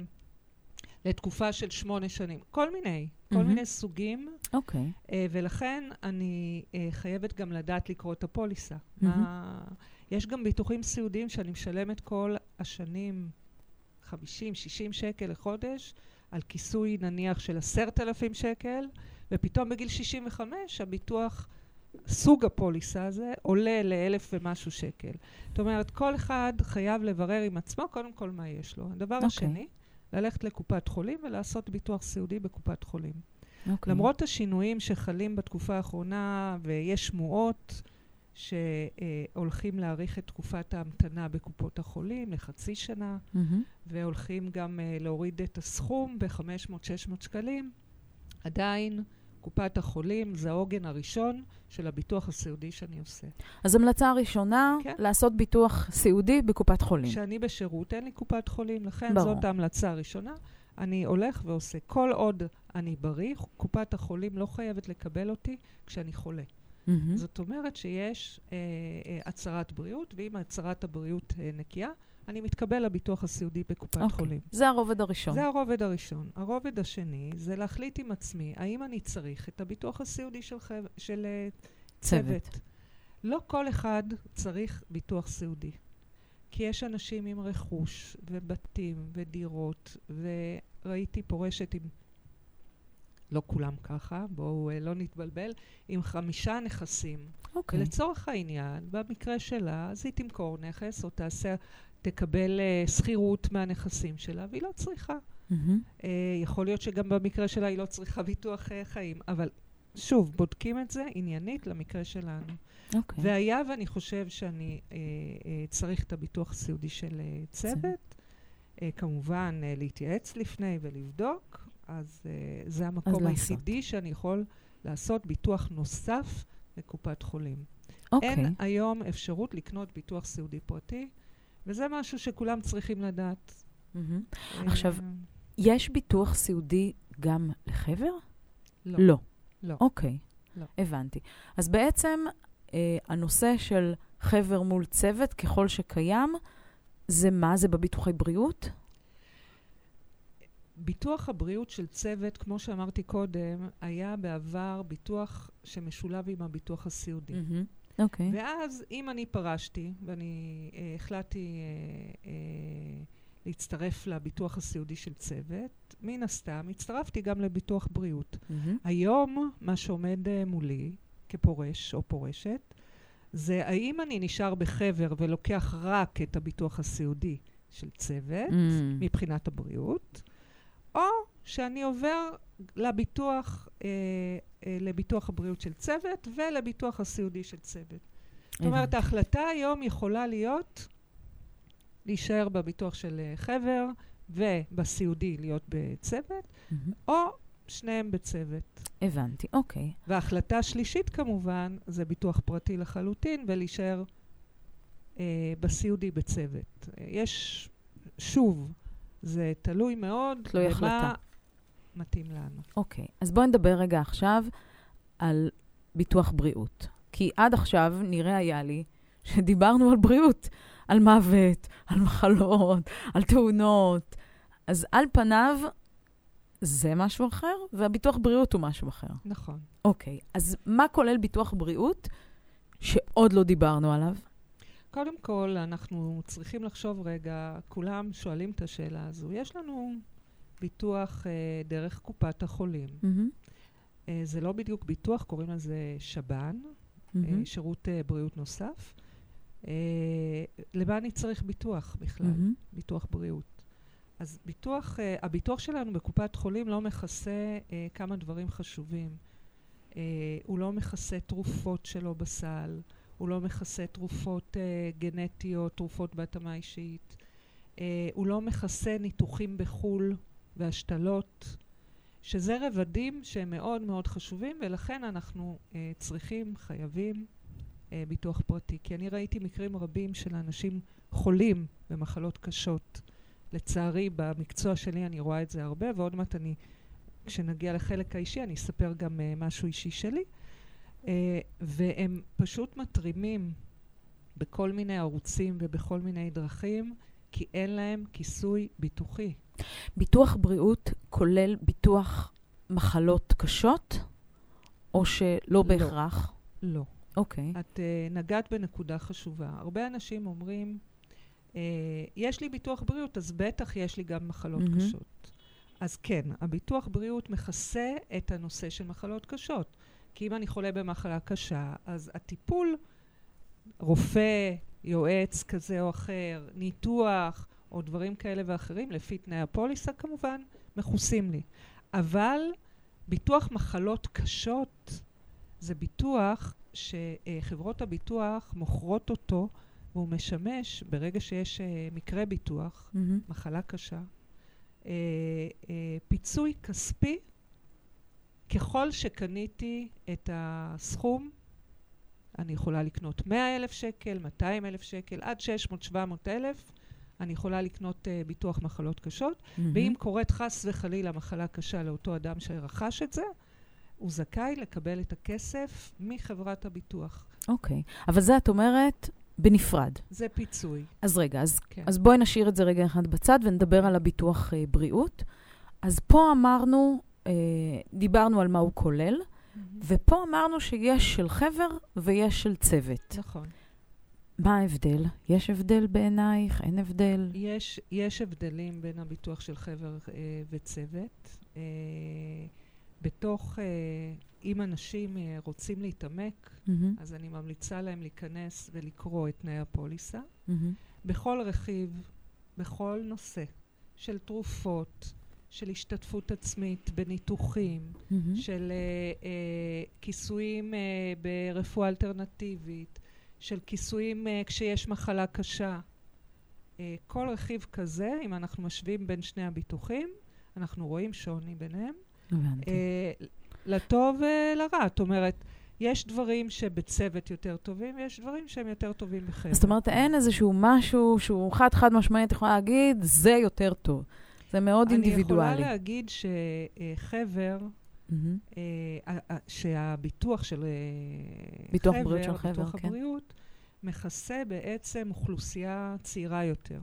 לתקופה של 8 שנים. כל מיני סוגים. אוקיי. ולכן אני חייבת גם לדעת לקרוא את הפוליסה. יש גם ביטוחים סיעודיים שאני משלמת כל השנים 50-60 שקל לחודש, על כיסוי נניח של 10,000 שקל, ופתאום בגיל 65 הביטוח, סוג הפוליסה הזה, עולה ל1,000 ומשהו שקל. זאת אומרת, כל אחד חייב לברר עם עצמו, קודם כל מה יש לו. הדבר השני, ללכת לקופת חולים ולעשות ביטוח סיעודי בקופת חולים. למרות השינויים שחלים בתקופה האחרונה, ויש שמועות שהולכים להאריך את תקופת ההמתנה בקופות החולים לחצי שנה, והולכים גם להוריד את הסכום ב-500-600 שקלים, עדיין קופת החולים זה העוגן הראשון של הביטוח הסיעודי שאני עושה. אז המלצה הראשונה, לעשות ביטוח סיעודי בקופת חולים. כשאני בשירות, אין לי קופת חולים, לכן זאת ההמלצה הראשונה. אני הולך ועושה. כל עוד אני בריא, קופת החולים לא חייבת לקבל אותי כשאני חולה. זאת אומרת שיש הצהרת בריאות, ואם הצהרת הבריאות נקייה, אני מתקבל לביטוח הסיעודי בקופת חולים. זה הרובד הראשון. זה הרובד הראשון. הרובד השני זה להחליט עם עצמי, האם אני צריך את הביטוח הסיעודי של צוות. לא כל אחד צריך ביטוח סיעודי. כי יש אנשים עם רכוש ובתים ודירות, וראיתי פורשת עם, לא כולם ככה, בואו לא נתבלבל, עם 5 נכסים. ולצורך העניין, במקרה שלה, אז היא תמכור נכס או תקבל שכירות מהנכסים שלה, והיא לא צריכה. יכול להיות שגם במקרה שלה היא לא צריכה ביטוח חיים, אבל שוב, בודקים את זה עניינית למקרה שלנו. אוקיי. והיה ואני חושב שאני צריך את הביטוח הסיעודי של צוות, כמובן להתייעץ לפני ולבדוק, אז זה המקום היחידי שאני יכול לעשות ביטוח נוסף לקופת חולים. אוקיי. אין היום אפשרות לקנות ביטוח סיעודי פרטי, וזה משהו שכולם צריכים לדעת. עכשיו, יש ביטוח סיעודי גם לחבר? לא. לא. לא. אוקיי. לא. הבנתי. אז בעצם הנושא של חבר מול צוות, ככל שקיים, זה מה? זה בביטוחי בריאות? ביטוח הבריאות של צוות, כמו שאמרתי קודם, היה בעבר ביטוח שמשולב עם הביטוח הסיעודי. אוקיי. ואז אם אני פרשתי ואני החלטתי להצטרף לביטוח הסיעודי של צוות, מן הסתם הצטרפתי גם לביטוח בריאות. היום מה שעומד מולי כפורש או פורשת, זה האם אני נשאר בחבר ולוקח רק את הביטוח הסיעודי של צוות מבחינת הבריאות, או שאני עובר לביטוח הבריאות של צוות ולביטוח הסיעודי של צוות. זאת אומרת, ההחלטה היום יכולה להיות להישאר בביטוח של חבר ובסיעודי להיות בצוות, או שניהם בצוות. הבנתי, אוקיי. וההחלטה השלישית כמובן זה ביטוח פרטי לחלוטין ולהישאר בסיעודי בצוות. יש, שוב, זה תלוי מאוד תלוי החלטה. מתאים לנו. אוקיי, אז בואי נדבר רגע עכשיו על ביטוח בריאות. כי עד עכשיו נראה היה לי שדיברנו על בריאות, על מוות, על מחלות, על תאונות. אז על פניו זה משהו אחר, והביטוח בריאות הוא משהו אחר. נכון. אוקיי, אז מה כולל ביטוח בריאות שעוד לא דיברנו עליו? קודם כל, אנחנו צריכים לחשוב רגע, כולם שואלים את השאלה הזו. יש לנו ביטוח דרך קופת החולים. זה לא בדיוק ביטוח, קוראים לזה שב"ן, שירות בריאות נוסף. למה אני צריך ביטוח בכלל? ביטוח בריאות. אז הביטוח שלנו בקופת חולים לא מכסה כמה דברים חשובים. הוא לא מכסה תרופות שלו בסל, הוא לא מכסה תרופות גנטיות, תרופות בהתאמה אישית. הוא לא מכסה ניתוחים בחול והשתלות, שזה רבדים שהם מאוד מאוד חשובים, ולכן אנחנו חייבים ביטוח פרטי. כי אני ראיתי מקרים רבים של אנשים חולים במחלות קשות. לצערי, במקצוע שלי אני רואה את זה הרבה, ועוד מעט כשנגיע לחלק האישי, אני אספר גם משהו אישי שלי. והם פשוט מתרימים בכל מיני ערוצים ובכל מיני דרכים, כי אין להם כיסוי ביטוחי. ביטוח בריאות כולל ביטוח מחלות קשות, או שלא בהכרח? לא. אוקיי. את נגעת בנקודה חשובה. הרבה אנשים אומרים, יש לי ביטוח בריאות, אז בטח יש לי גם מחלות קשות. אז כן, הביטוח בריאות מכסה את הנושא של מחלות קשות. כי אם אני חולה במחלה קשה, אז הטיפול, רופא, יועץ כזה או אחר, ניתוח, או דברים כאלה ואחרים, לפי תנאי הפוליסה כמובן, מכוסים לי. אבל ביטוח מחלות קשות, זה ביטוח שחברות הביטוח מוכרות אותו, והוא משמש, ברגע שיש מקרה ביטוח, מחלה קשה, פיצוי כספי, ככל שקניתי את הסכום, אני יכולה לקנות 100,000 שקל, 200,000 שקל, עד 600,000-700,000, אני יכולה לקנות ביטוח מחלות קשות, ואם קורית חס וחלילה מחלה קשה לאותו אדם שרכש את זה, הוא זכאי לקבל את הכסף מחברת הביטוח. אוקיי, אבל זה את אומרת בנפרד. זה פיצוי. אז רגע, אז בואי נשאיר את זה רגע אחד בצד ונדבר על הביטוח בריאות. אז פה אמרנו, דיברנו על מה הוא כולל, ופה אמרנו שיש של חבר ויש של צוות. נכון. מה ההבדל? יש הבדל בעינייך? אין הבדל? יש הבדלים בין הביטוח של חבר וצוות. אם אנשים רוצים להתעמק, אז אני ממליצה להם להיכנס ולקרוא את תנאי הפוליסה. בכל רכיב, בכל נושא של תרופות, של השתתפות עצמית בניתוחים, של כיסויים ברפואה אלטרנטיבית, של כיסויים כשיש מחלה קשה. כל רכיב כזה, אם אנחנו משווים בין שני הביטוחים, אנחנו רואים שוני ביניהם. לטוב ולרע. זאת אומרת, יש דברים שבצוות יותר טובים, ויש דברים שהם יותר טובים בחבר. זאת אומרת, אין איזשהו משהו שהוא חד משמעית, יכולה להגיד, זה יותר טוב. זה מאוד אינדיבידואלי. אני יכולה להגיד שחבר, שהביטוח של ביטוח בריאות של חבר, ביטוח הבריאות, מכסה בעצם אוכלוסייה צעירה יותר,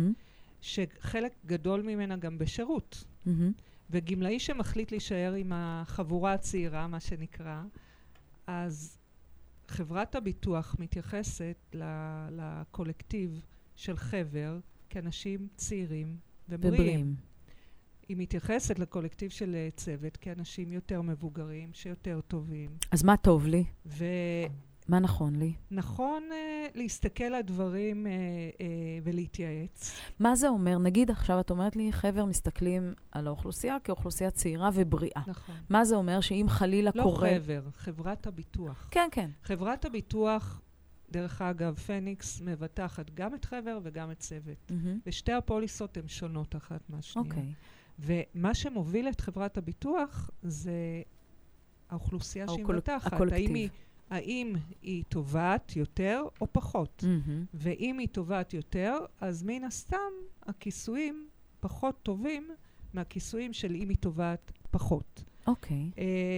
שחלק גדול ממנה גם בשירות. וגמלאי שמחליט להישאר עם החבורה הצעירה, מה שנקרא, אז חברת הביטוח מתייחסת לקולקטיב של חבר כאנשים צעירים ובריאים. היא מתייחסת לקולקטיב של צוות כאנשים יותר מבוגרים, שיותר טובים. אז מה טוב לי? מה נכון לי? נכון להסתכל על דברים ולהתייעץ. מה זה אומר? נגיד עכשיו את אומרת לי, חבר מסתכלים על האוכלוסייה כאוכלוסייה צעירה ובריאה. נכון. מה זה אומר שאם חלילה קורה... לא חבר, חברת הביטוח. כן, כן. חברת הביטוח, דרך אגב, פניקס מבטחת גם את חבר וגם את צוות. ושתי הפוליסות הן שונות אחת מהשנייה. אוקיי. ומה שמוביל את חברת הביטוח זה האוכלוסייה שהיא מבטחת. הקולקטיב. האם היא טובעת יותר או פחות. ואם היא טובעת יותר, אז מן הסתם הכיסויים פחות טובים מהכיסויים של אם היא טובעת פחות. אוקיי.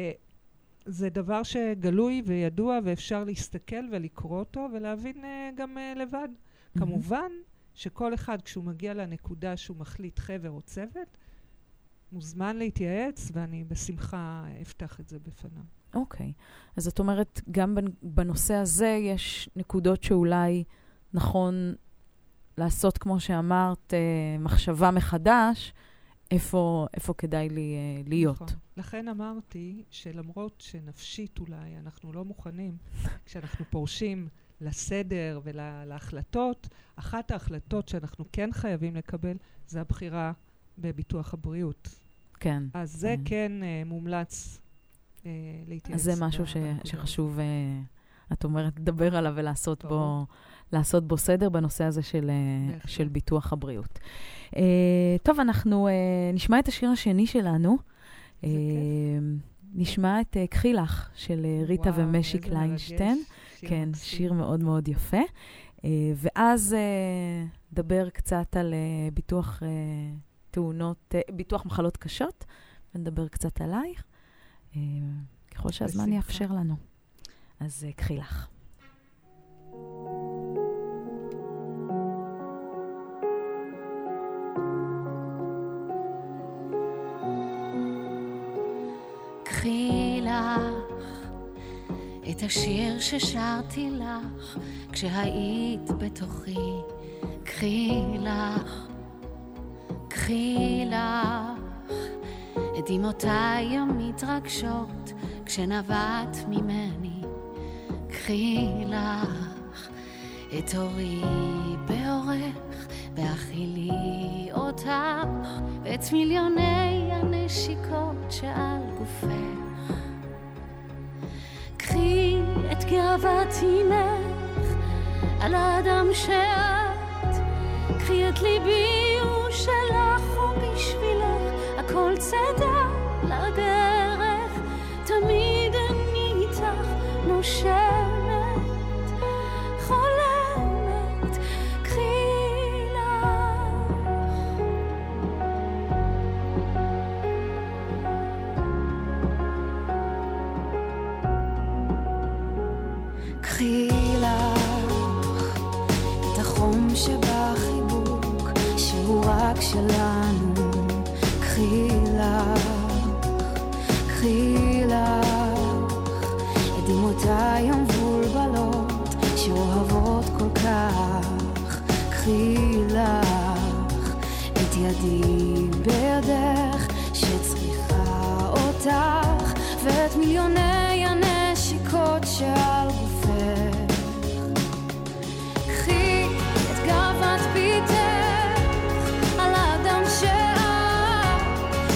זה דבר שגלוי וידוע ואפשר להסתכל ולקרוא אותו ולהבין גם לבד. כמובן שכל אחד כשהוא מגיע לנקודה שהוא מחליט חבר או צוות, מוזמן להתייעץ ואני בשמחה אפתח את זה בפניו. אוקיי. אז את אומרת, גם בנושא הזה יש נקודות שאולי נכון לעשות, כמו שאמרת, מחשבה מחדש, איפה כדאי לי להיות. נכון. לכן אמרתי שלמרות שנפשית אולי אנחנו לא מוכנים, כשאנחנו פורשים לסדר ולהחלטות, אחת ההחלטות שאנחנו כן חייבים לקבל, זה הבחירה בביטוח הבריאות. כן. אז זה כן מומלץ להתייעץ. אז זה משהו שחשוב, את אומרת, לדבר עליו ולעשות בו סדר בנושא הזה של ביטוח הבריאות. טוב, אנחנו נשמע את השיר השני שלנו. נשמע את קחי לך של ריטה ומשי קליינשטיין. כן, שיר מאוד מאוד יפה. ואז דבר קצת על ביטוח תאונות, ביטוח מחלות קשות, ונדבר קצת עלייך. ככל שהזמן יאפשר לנו. אז קחי לך. קחי לך את השיר ששרתי לך כשהיית בתוכי. קחי לך, קחי לך את דמעותיי המתרגשות כשנבעת ממני. קחי לך את אורי באורך בהכילי אותך ואת מיליוני הנשיקות שעל גופך. קחי את גאוות עינך על האדם שאת, קחי את ליבי הוא שלך ובשבילך הכל צדה לדרך, תמיד אני איתך נושמת, חולמת, קחי לך. קחי לך את החום שבחיבוק שהוא רק שלנו. קחי לך, קחי לך את דמעותיי המבולבלות שאוהבות כל כך. קחי לך את ידי בידך שצריכה אותך ואת מיליוני הנשיקות שעל גופך. קחי את גאוות ביתך על האדם שאת,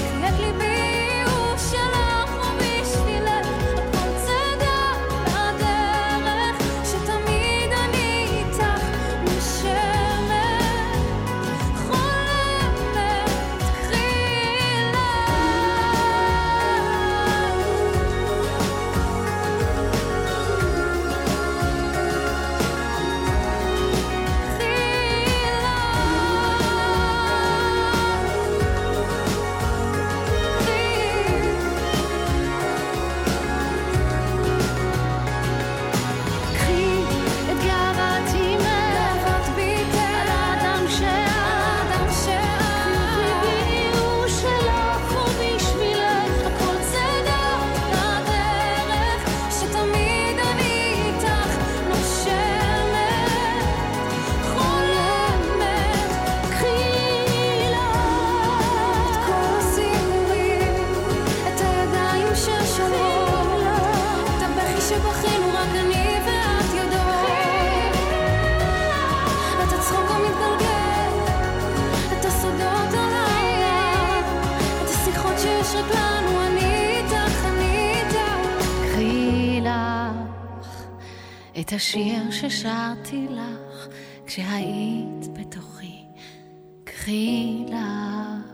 השיר ששרתי לך כשהיית בתוכי, קחי לך.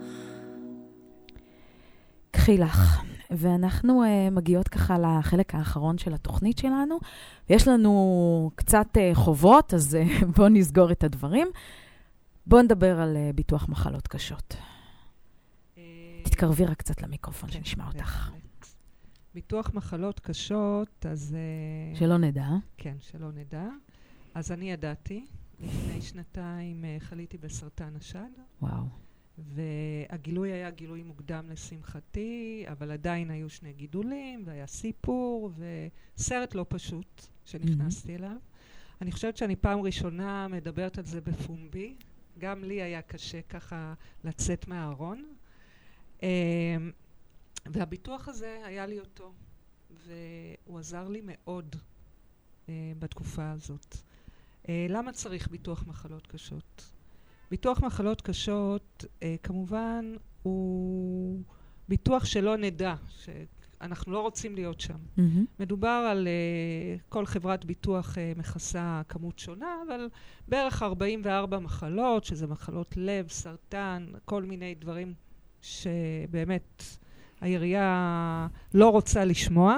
קחי לך. ואנחנו מגיעות ככה לחלק האחרון של התוכנית שלנו, ויש לנו קצת חובות, אז בואו נסגור את הדברים. בואו נדבר על ביטוח מחלות קשות. תתקרבי רק קצת למיקרופון שנשמע אותך. ביטוח מחלות קשות, אז... שלא נדע. כן, שלא נדע. אז אני ידעתי, לפני 2 חליתי בסרטן השד. וואו. והגילוי היה גילוי מוקדם לשמחתי, אבל עדיין היו 2 גידולים, והיה סיפור, וסרט לא פשוט שנכנסתי אליו. אני חושבת שאני פעם ראשונה מדברת על זה בפומבי. גם לי היה קשה ככה לצאת מהארון. והביטוח הזה היה לי אותו, והוא עזר לי מאוד בתקופה הזאת. למה צריך ביטוח מחלות קשות? ביטוח מחלות קשות, כמובן, הוא ביטוח שלא נדע, שאנחנו לא רוצים להיות שם. מדובר על כל חברת ביטוח מכסה כמות שונה, אבל בערך 44 מחלות, שזה מחלות לב, סרטן, כל מיני דברים שבאמת העירייה לא רוצה לשמוע.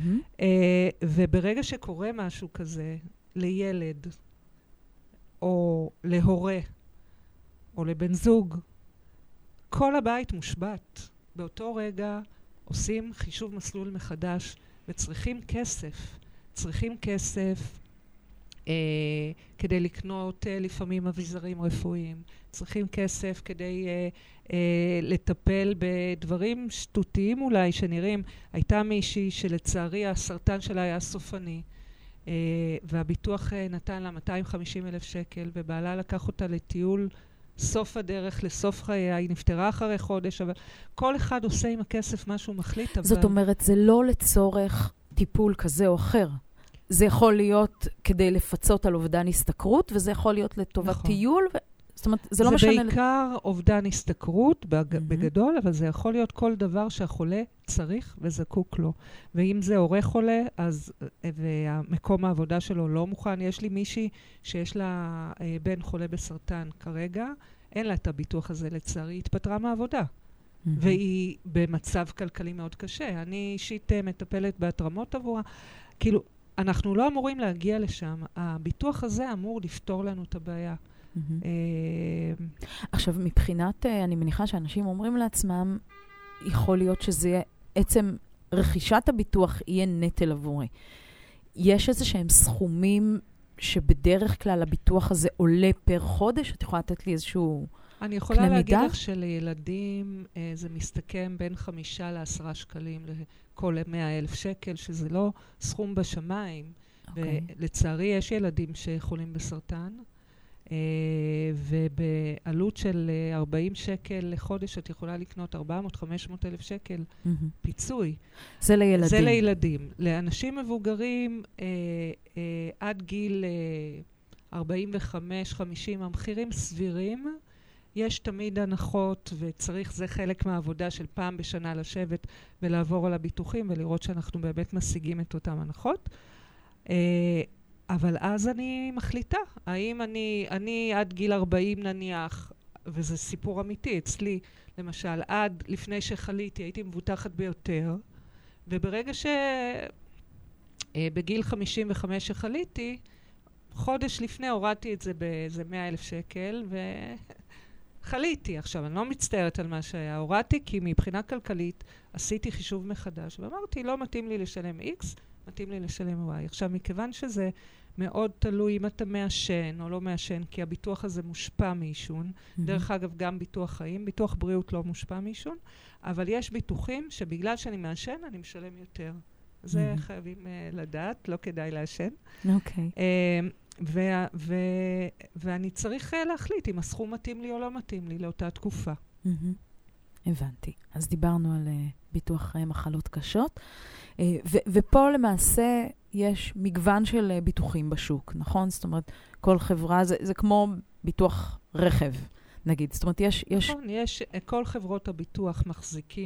וברגע שקורה משהו כזה לילד, או להורה, או לבן זוג, כל הבית מושבת. באותו רגע עושים חישוב מסלול מחדש, וצריכים כסף. צריכים כסף כדי לקנות לפעמים אביזרים רפואיים. צריכים כסף כדי לטפל בדברים שטותיים אולי שנראים. הייתה מישהי שלצערי הסרטן שלה היה סופני, והביטוח נתן לה 250,000 שקל, ובעלה לקח אותה לטיול סוף הדרך לסוף חייה, היא נפטרה אחרי חודש, אבל כל אחד עושה עם הכסף מה שהוא מחליט. זאת אומרת, זה לא לצורך טיפול כזה או אחר. זה יכול להיות כדי לפצות על אובדן השתכרות, וזה יכול להיות לטובת טיול, זאת אומרת, זה לא משנה... זה בעיקר אובדן השתכרות בגדול, אבל זה יכול להיות כל דבר שהחולה צריך וזקוק לו. ואם זה הורה חולה, אז והמקום העבודה שלו לא מוכן. יש לי מישהי שיש לה בן חולה בסרטן כרגע, אין לה את הביטוח הזה לצערי, התפטרה מהעבודה. והיא במצב כלכלי מאוד קשה. אני אישית מטפלת בהתרמות עבורה. כאילו, אנחנו לא אמורים להגיע לשם. הביטוח הזה אמור לפתור לנו את הבעיה. עכשיו, מבחינת, אני מניחה שאנשים אומרים לעצמם, יכול להיות שזה עצם רכישת הביטוח יהיה נטל עבורי. יש איזה שהם סכומים שבדרך כלל הביטוח הזה עולה פר חודש? את יכולה לתת לי איזשהו קנה מידה? אני יכולה להגיד לך שלילדים זה מסתכם בין 5 ל10 שקלים לכל 100,000 שקל, שזה לא סכום בשמיים. ולצערי יש ילדים שחולים בסרטן, ובעלות של 40 שקל לחודש את יכולה לקנות 400-500 אלף שקל פיצוי. זה לילדים. זה לילדים. לאנשים מבוגרים עד גיל 45-50 המחירים סבירים. יש תמיד הנחות וצריך, זה חלק מהעבודה של פעם בשנה לשבת ולעבור על הביטוחים ולראות שאנחנו באמת משיגים את אותם הנחות. אבל אז אני מחליטה, האם אני עד גיל 40 נניח, וזה סיפור אמיתי אצלי, למשל, עד לפני שחליתי הייתי מבוטחת ביותר, וברגע שבגיל 55 שחליתי, חודש לפני הורדתי את זה באיזה 100,000 שקל, וחליתי. עכשיו, אני לא מצטערת על מה שהיה. הורדתי כי מבחינה כלכלית עשיתי חישוב מחדש, ואמרתי, לא מתאים לי לשלם X, מתאים לי לשלם Y. עכשיו, מכיוון שזה מאוד תלוי אם אתה מעשן או לא מעשן, כי הביטוח הזה מושפע מעישון. דרך אגב, גם ביטוח חיים, ביטוח בריאות לא מושפע מעישון, אבל יש ביטוחים שבגלל שאני מעשן, אני משלם יותר. זה חייבים לדעת, לא כדאי לעשן. אוקיי. ואני צריך להחליט אם הסכום מתאים לי או לא מתאים לי לאותה תקופה. הבנתי. אז דיברנו על ביטוח מחלות קשות, ופה למעשה יש מגוון של ביטוחים בשוק, נכון? זאת אומרת, כל חברה, זה כמו ביטוח רכב, נגיד. זאת אומרת, יש... נכון, כל חברות הביטוח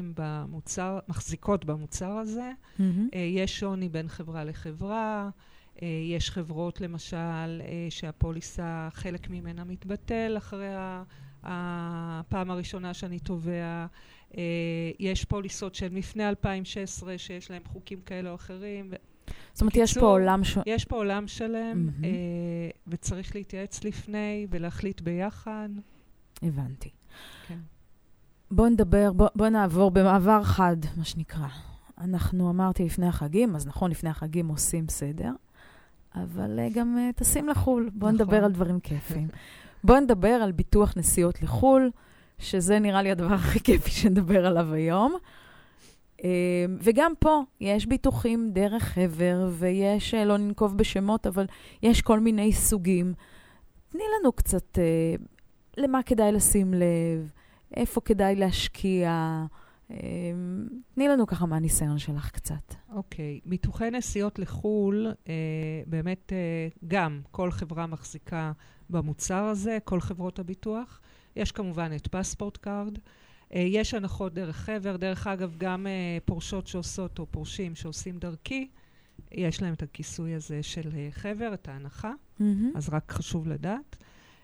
מחזיקות במוצר הזה. יש שוני בין חברה לחברה. יש חברות למשל שהפוליסה חלק ממנה מתבטל אחרי הפעם הראשונה שאני תובע. יש פוליסות של לפני 2016 שיש להם חוקים כאלה או אחרים. זאת אומרת, יש פה עולם יש פה עולם שלם, וצריך להתייעץ לפני ולהחליט ביחד. הבנתי. כן. בוא נעבור במעבר חד, מה שנקרא. אנחנו אמרתי לפני החגים, אז נכון, לפני החגים עושים סדר, אבל גם טסים לחול. בוא נדבר על דברים כיפים. בוא נדבר על ביטוח נסיעות לחול, שזה נראה לי הדבר הכי כיפי שנדבר עליו היום. וגם פה יש ביטוחים דרך חבר, ויש, לא ננקוב בשמות, אבל יש כל מיני סוגים. תני לנו קצת למה כדאי לשים לב, איפה כדאי להשקיע. תני לנו ככה מהניסיון שלך קצת. אוקיי. ביטוחי נסיעות לחול, באמת גם כל חברה מחזיקה במוצר הזה, כל חברות הביטוח. יש כמובן את פספורט קארד. יש הנחות דרך חבר. דרך אגב, גם פורשות שעושות או פורשים שעושים דרכי, יש להם את הכיסוי הזה של חבר, את ההנחה. אז רק חשוב לדעת.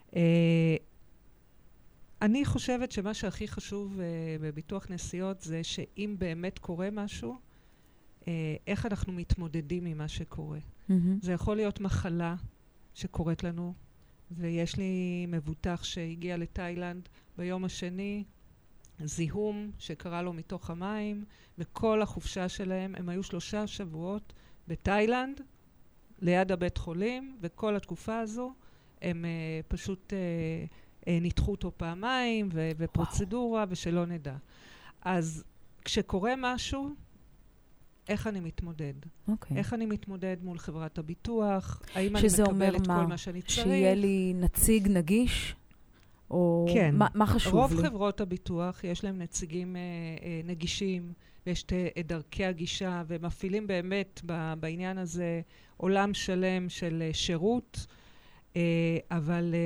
אני חושבת שמה שהכי חשוב בביטוח נסיעות זה שאם באמת קורה משהו, איך אנחנו מתמודדים עם מה שקורה. זה יכול להיות מחלה שקורית לנו, ויש לי מבוטח שהגיע לתאילנד ביום השני, זיהום שקרה לו מתוך המים, וכל החופשה שלהם, הם היו 3 שבועות בתאילנד, ליד הבית חולים, וכל התקופה הזו הם פשוט ניתחו אותו פעמיים, ופרוצדורה, ושלא נדע. אז כשקורה משהו, איך אני מתמודד? איך אני מתמודד מול חברת הביטוח? האם אני מקבל את כל מה שאני צריך? שיהיה לי נציג נגיש? או כן. מה חשוב לי? רוב חברות הביטוח יש להם נציגים נגישים, ויש את דרכי הגישה, ומפעילים באמת בעניין הזה עולם שלם של שירות, אבל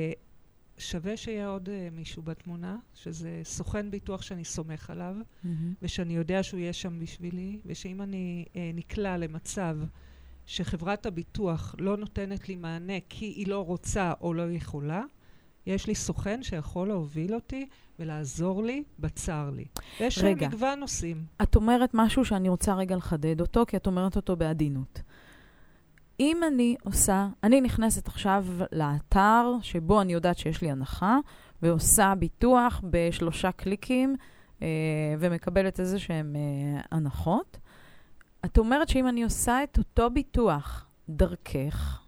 שווה שיהיה עוד מישהו בתמונה, שזה סוכן ביטוח שאני סומך עליו, ושאני יודע שהוא יהיה שם בשבילי, ושאם אני נקלע למצב שחברת הביטוח לא נותנת לי מענה כי היא לא רוצה או לא יכולה, יש לי סוכן שיכול להוביל אותי ולעזור לי בצר לי. יש מגוון נושאים. את אומרת משהו שאני רוצה רגע לחדד אותו, כי את אומרת אותו בעדינות. אם אני נכנסת עכשיו לאתר שבו אני יודעת שיש לי הנחה, ועושה ביטוח ב3 קליקים, ומקבלת איזה שהם הנחות, את אומרת שאם אני עושה את אותו ביטוח דרכך,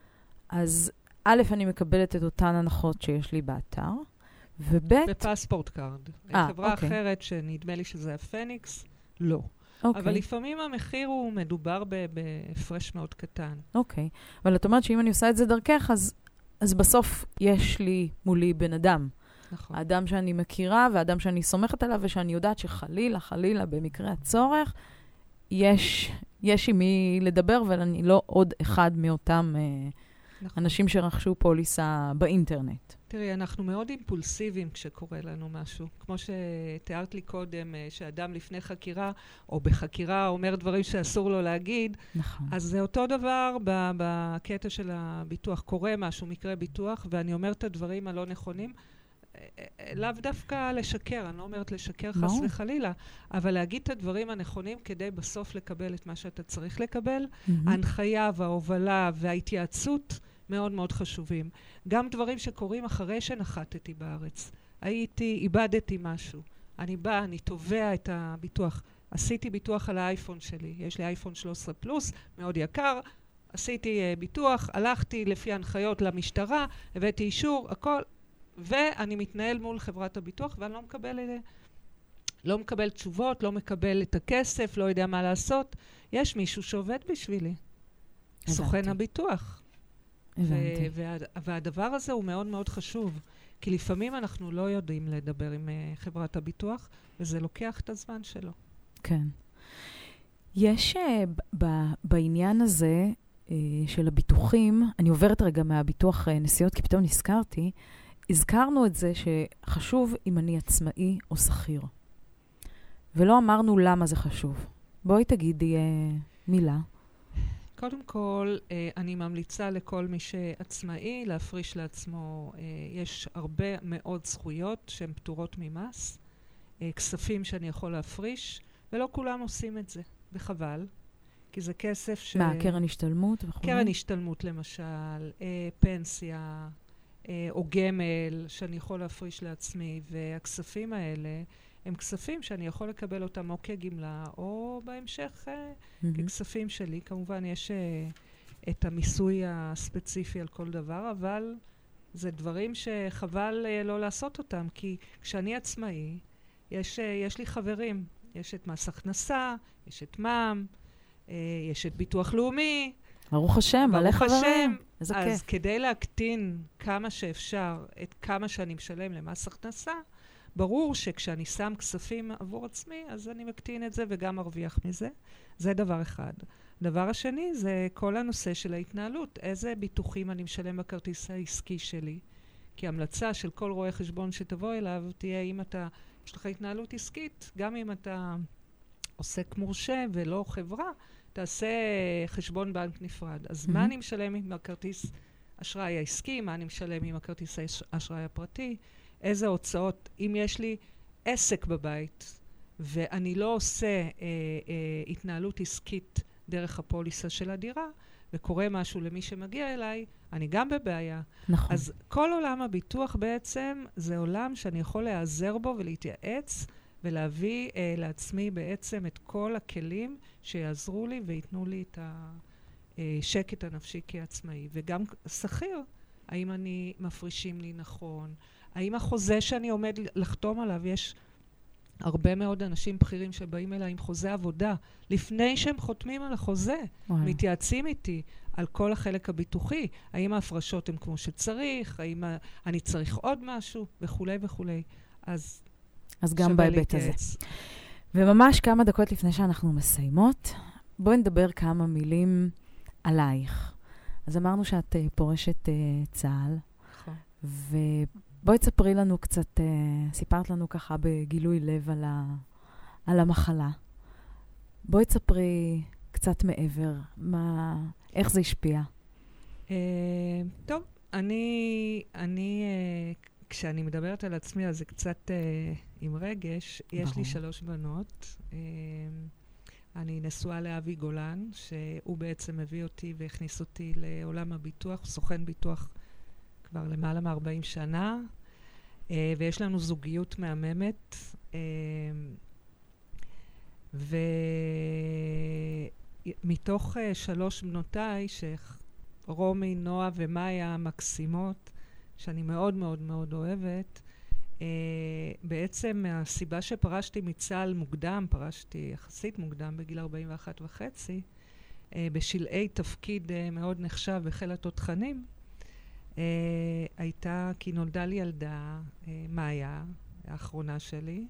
אז א', אני מקבלת את אותן הנחות שיש לי באתר, וב' בפספורט קארד. חברה אחרת שנדמה לי שזה הפניקס, לא. אבל לפעמים המחיר הוא מדובר בהפרש מאוד קטן. אוקיי. אבל את אומרת שאם אני עושה את זה דרכך, אז בסוף יש לי מולי בן אדם. נכון. האדם שאני מכירה, והאדם שאני סומכת עליו, ושאני יודעת שחלילה, במקרה הצורך, יש עם מי לדבר, אבל אני לא עוד אחד מאותם אנשים שרכשו פוליסה באינטרנט. תראי, אנחנו מאוד אימפולסיביים כשקורה לנו משהו. כמו שתיארת לי קודם, שאדם לפני חקירה, או בחקירה, אומר דברים שאסור לו להגיד. נכון. אז זה אותו דבר בקטע של הביטוח. קורה משהו, מקרה ביטוח, ואני אומרת את הדברים הלא נכונים. לאו דווקא לשקר, אני לא אומרת לשקר חס וחלילה, אבל להגיד את הדברים הנכונים כדי בסוף לקבל את מה שאתה צריך לקבל. ההנחיה וההובלה וההתייעצות מאוד מאוד חשובים. גם דברים שקורים אחרי שנחתתי בארץ. איבדתי משהו. אני באה, אני תובע את הביטוח. עשיתי ביטוח על האייפון שלי. יש לי אייפון 13 פלוס, מאוד יקר. עשיתי ביטוח, הלכתי לפי הנחיות למשטרה, הבאתי אישור, הכל. ואני מתנהל מול חברת הביטוח, ואני לא מקבל תשובות, לא מקבל את הכסף, לא יודע מה לעשות. יש מישהו שעובד בשבילי. סוכן הביטוח. והדבר הזה הוא מאוד מאוד חשוב, כי לפעמים אנחנו לא יודעים לדבר עם חברת הביטוח, וזה לוקח את הזמן שלו. כן. יש בעניין הזה של הביטוחים, אני עוברת רגע מהביטוח נסיעות, כי פתאום נזכרתי, הזכרנו את זה שחשוב אם אני עצמאי או שכיר. ולא אמרנו למה זה חשוב. בואי תגידי מילה. קודם כל, אני ממליצה לכל מי שעצמאי להפריש לעצמו. יש הרבה מאוד זכויות שהן פטורות ממס, כספים שאני יכול להפריש, ולא כולם עושים את זה, וחבל, כי זה כסף מה, קרן השתלמות וכו'? קרן השתלמות למשל, פנסיה, או גמל שאני יכול להפריש לעצמי, והכספים האלה הם כספים שאני יכול לקבל אותם או כגמלה, או בהמשך ככספים שלי. כמובן יש את המיסוי הספציפי על כל דבר, אבל זה דברים שחבל לא לעשות אותם, כי כשאני עצמאי, יש לי חברים, יש את מס הכנסה, יש את מע"מ, יש את ביטוח לאומי. ברוך השם, מלא חברים. איזה כיף. אז כדי להקטין כמה שאפשר את כמה שאני משלם למס הכנסה, ברור שכשאני שם כספים עבור עצמי, אז אני מקטין את זה וגם מרוויח מזה. זה דבר אחד. דבר השני זה כל הנושא של ההתנהלות. איזה ביטוחים אני משלם בכרטיס העסקי שלי? כי המלצה של כל רואה חשבון שתבוא אליו תהיה אם יש לך התנהלות עסקית, גם אם אתה עוסק מורשה ולא חברה, תעשה חשבון בנק נפרד. אז מה אני משלם עם הכרטיס אשראי העסקי? מה אני משלם עם הכרטיס האשראי הפרטי? איזה הוצאות? אם יש לי עסק בבית ואני לא עושה התנהלות עסקית דרך הפוליסה של הדירה, וקורה משהו למי שמגיע אליי, אני גם בבעיה. נכון. אז כל עולם הביטוח בעצם זה עולם שאני יכול להיעזר בו ולהתייעץ ולהביא לעצמי בעצם את כל הכלים שיעזרו לי ויתנו לי את השקט הנפשי כעצמאי. וגם שכיר, האם אני מפרישים לי נכון? האם החוזה שאני עומד לחתום עליו, יש הרבה מאוד אנשים בכירים שבאים אליי עם חוזה עבודה, לפני שהם חותמים על החוזה, מתייעצים איתי על כל החלק הביטוחי, האם ההפרשות הן כמו שצריך, האם אני צריך עוד משהו, וכו' וכו'. אז גם בהיבט הזה. וממש כמה דקות לפני שאנחנו מסיימות, בואי נדבר כמה מילים עלייך. אז אמרנו שאת פורשת צה"ל, ובואי תספרי לנו קצת, סיפרת לנו ככה בגילוי לב על המחלה. בואי תספרי קצת מעבר, איך זה השפיע? טוב, כשאני מדברת על עצמי, אז זה קצת עם רגש. יש לי 3 בנות. אני נשואה לאבי גולן, שהוא בעצם הביא אותי והכניס אותי לעולם הביטוח, סוכן ביטוח כבר למעלה מ-40 שנה, ויש לנו זוגיות מהממת. ומתוך 3 בנותיי, רומי, נועה ומאיה המקסימות, שאני מאוד מאוד מאוד אוהבת, בעצם הסיבה שפרשתי מצה"ל מוקדם, פרשתי יחסית מוקדם בגיל 41 וחצי, בשלעי תפקיד מאוד נחשב בחיל התותחנים, הייתה כי נולדה לי ילדה, מאיה, האחרונה שלי,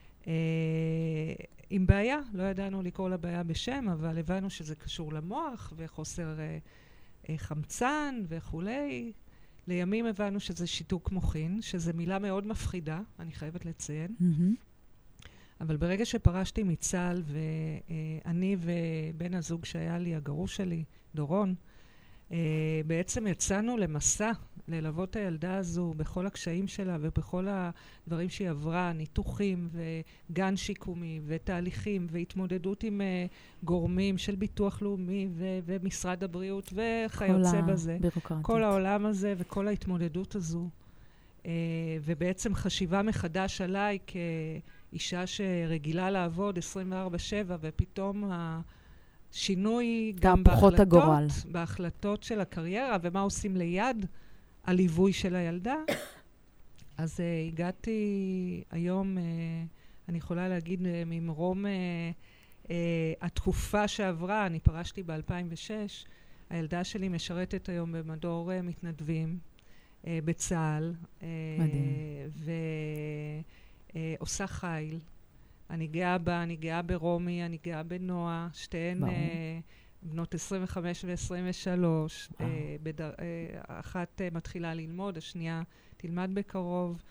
עם בעיה, לא ידענו לקרוא לה בעיה בשם, אבל הבנו שזה קשור למוח וחוסר חמצן וכולי. לימים הבנו שזה שיתוק מוחין, שזה מילה מאוד מפחידה, אני חייבת לציין. אבל ברגע שפרשתי מצה"ל, ואני ובן הזוג שהיה לי, הגרוש שלי, דורון, בעצם יצאנו למסע ללוות הילדה הזו בכל הקשיים שלה ובכל הדברים שהיא עברה, ניתוחים וגן שיקומי ותהליכים והתמודדות עם גורמים של ביטוח לאומי ומשרד הבריאות וכיוצא בזה. כל העולם הזה וכל ההתמודדות הזו. ובעצם חשיבה מחדש עליי כאישה שרגילה לעבוד 24/7 ופתאום שינוי גם בהחלטות של הקריירה ומה עושים ליד הליווי של הילדה. אז הגעתי היום, אני יכולה להגיד ממרום התקופה שעברה, אני פרשתי ב-2006, הילדה שלי משרתת היום במדור מתנדבים בצה"ל, ועושה חיל. אני גאה בה, אני גאה ברומי, אני גאה בנועה, שתיהן בנות 25 ו-23. אחת מתחילה ללמוד, השנייה תלמד בקרוב.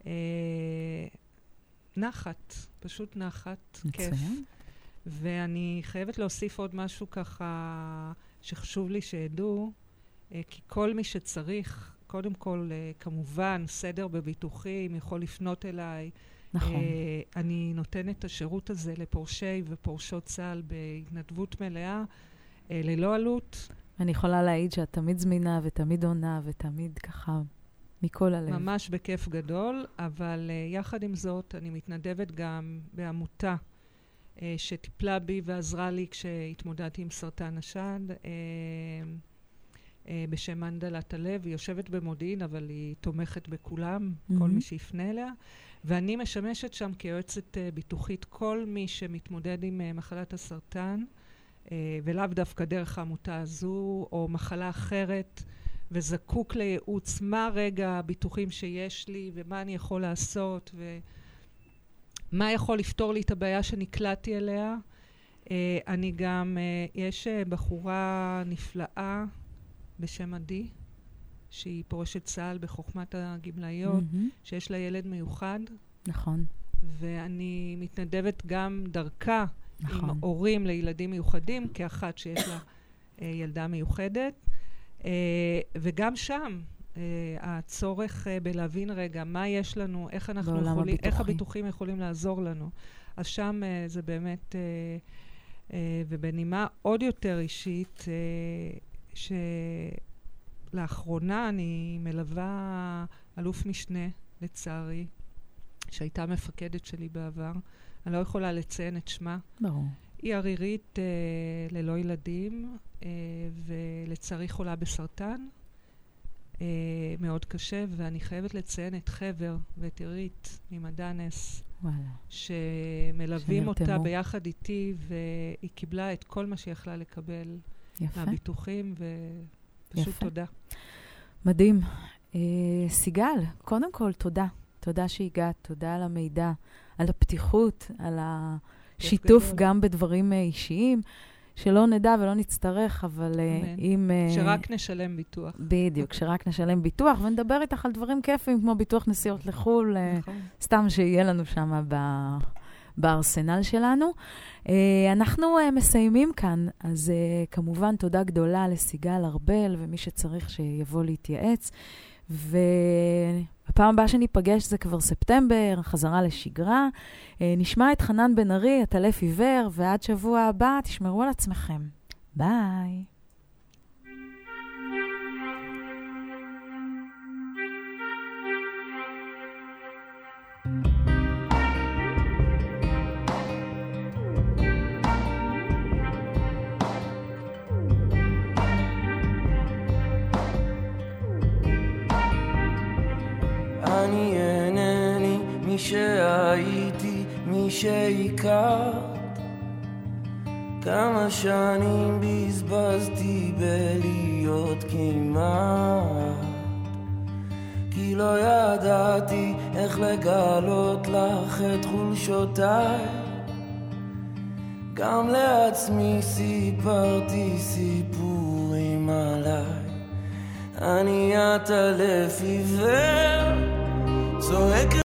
נחת, פשוט נחת, כיף. ואני חייבת להוסיף עוד משהו ככה שחשוב לי שידעו, כי כל מי שצריך, קודם כל, כמובן, סדר בביטוחים, יכול לפנות אליי. נכון. אני נותנת את השירות הזה לפורשי ופורשות צה"ל בהתנדבות מלאה, ללא עלות. אני יכולה להעיד שאת תמיד זמינה ותמיד עונה ותמיד ככה מכל הלב. ממש בכיף גדול, אבל יחד עם זאת אני מתנדבת גם בעמותה שטיפלה בי ועזרה לי כשהתמודדתי עם סרטן השד, בשם מנדלת הלב. היא יושבת במודיעין, אבל היא תומכת בכולם, כל מי שיפנה אליה. ואני משמשת שם כיועצת ביטוחית כל מי שמתמודד עם מחלת הסרטן, ולאו דווקא דרך העמותה הזו, או מחלה אחרת, וזקוק לייעוץ מה רגע הביטוחים שיש לי, ומה אני יכול לעשות, ומה יכול לפתור לי את הבעיה שנקלעתי אליה. אני גם, יש בחורה נפלאה בשם עדי, שהיא פורשת צה"ל בחוכמת הגמלאיות, שיש לה ילד מיוחד. נכון. ואני מתנדבת גם דרכה, נכון. עם הורים לילדים מיוחדים, כאחת שיש לה ילדה מיוחדת. וגם שם, הצורך בלהבין רגע מה יש לנו, איך אנחנו יכולים, איך הביטוחים יכולים לעזור לנו. אז שם זה באמת, ובנימה עוד יותר אישית, שלאחרונה אני מלווה אלוף משנה, לצערי, שהייתה מפקדת שלי בעבר. אני לא יכולה לציין את שמה. ברור. היא ערירית ללא ילדים, ולצערי חולה בסרטן, מאוד קשה, ואני חייבת לציין את חבר ואת עירית ממדנס, שמלווים אותה ביחד איתי, והיא קיבלה את כל מה שהיא יכלה לקבל מהביטוחים, ופשוט תודה. מדהים. סיגל, קודם כל תודה. תודה שהגעת, תודה על המידע, על הפתיחות, על השיתוף גם בדברים אישיים, שלא נדע ולא נצטרך, אבל אם... שרק נשלם ביטוח. בדיוק, שרק נשלם ביטוח, ונדבר איתך על דברים כיפים, כמו ביטוח נסיעות לחול, סתם שיהיה לנו שם בארסנל שלנו. אנחנו מסיימים כאן, אז כמובן תודה גדולה לסיגל ארבל, ומי שצריך שיבוא להתייעץ, והפעם הבאה שניפגש זה כבר ספטמבר, חזרה לשגרה. נשמע את חנן בן ארי, את אלף עיוור, ועד שבוע הבא תשמרו על עצמכם. ביי. אני אינני מי שהייתי, מי שהכרת. כמה שנים בזבזתי בלהיות כמעט, כי לא ידעתי איך לגלות לך את חולשותיי. גם לעצמי סיפרתי סיפורים עליי. אני את אלף עיוור צועק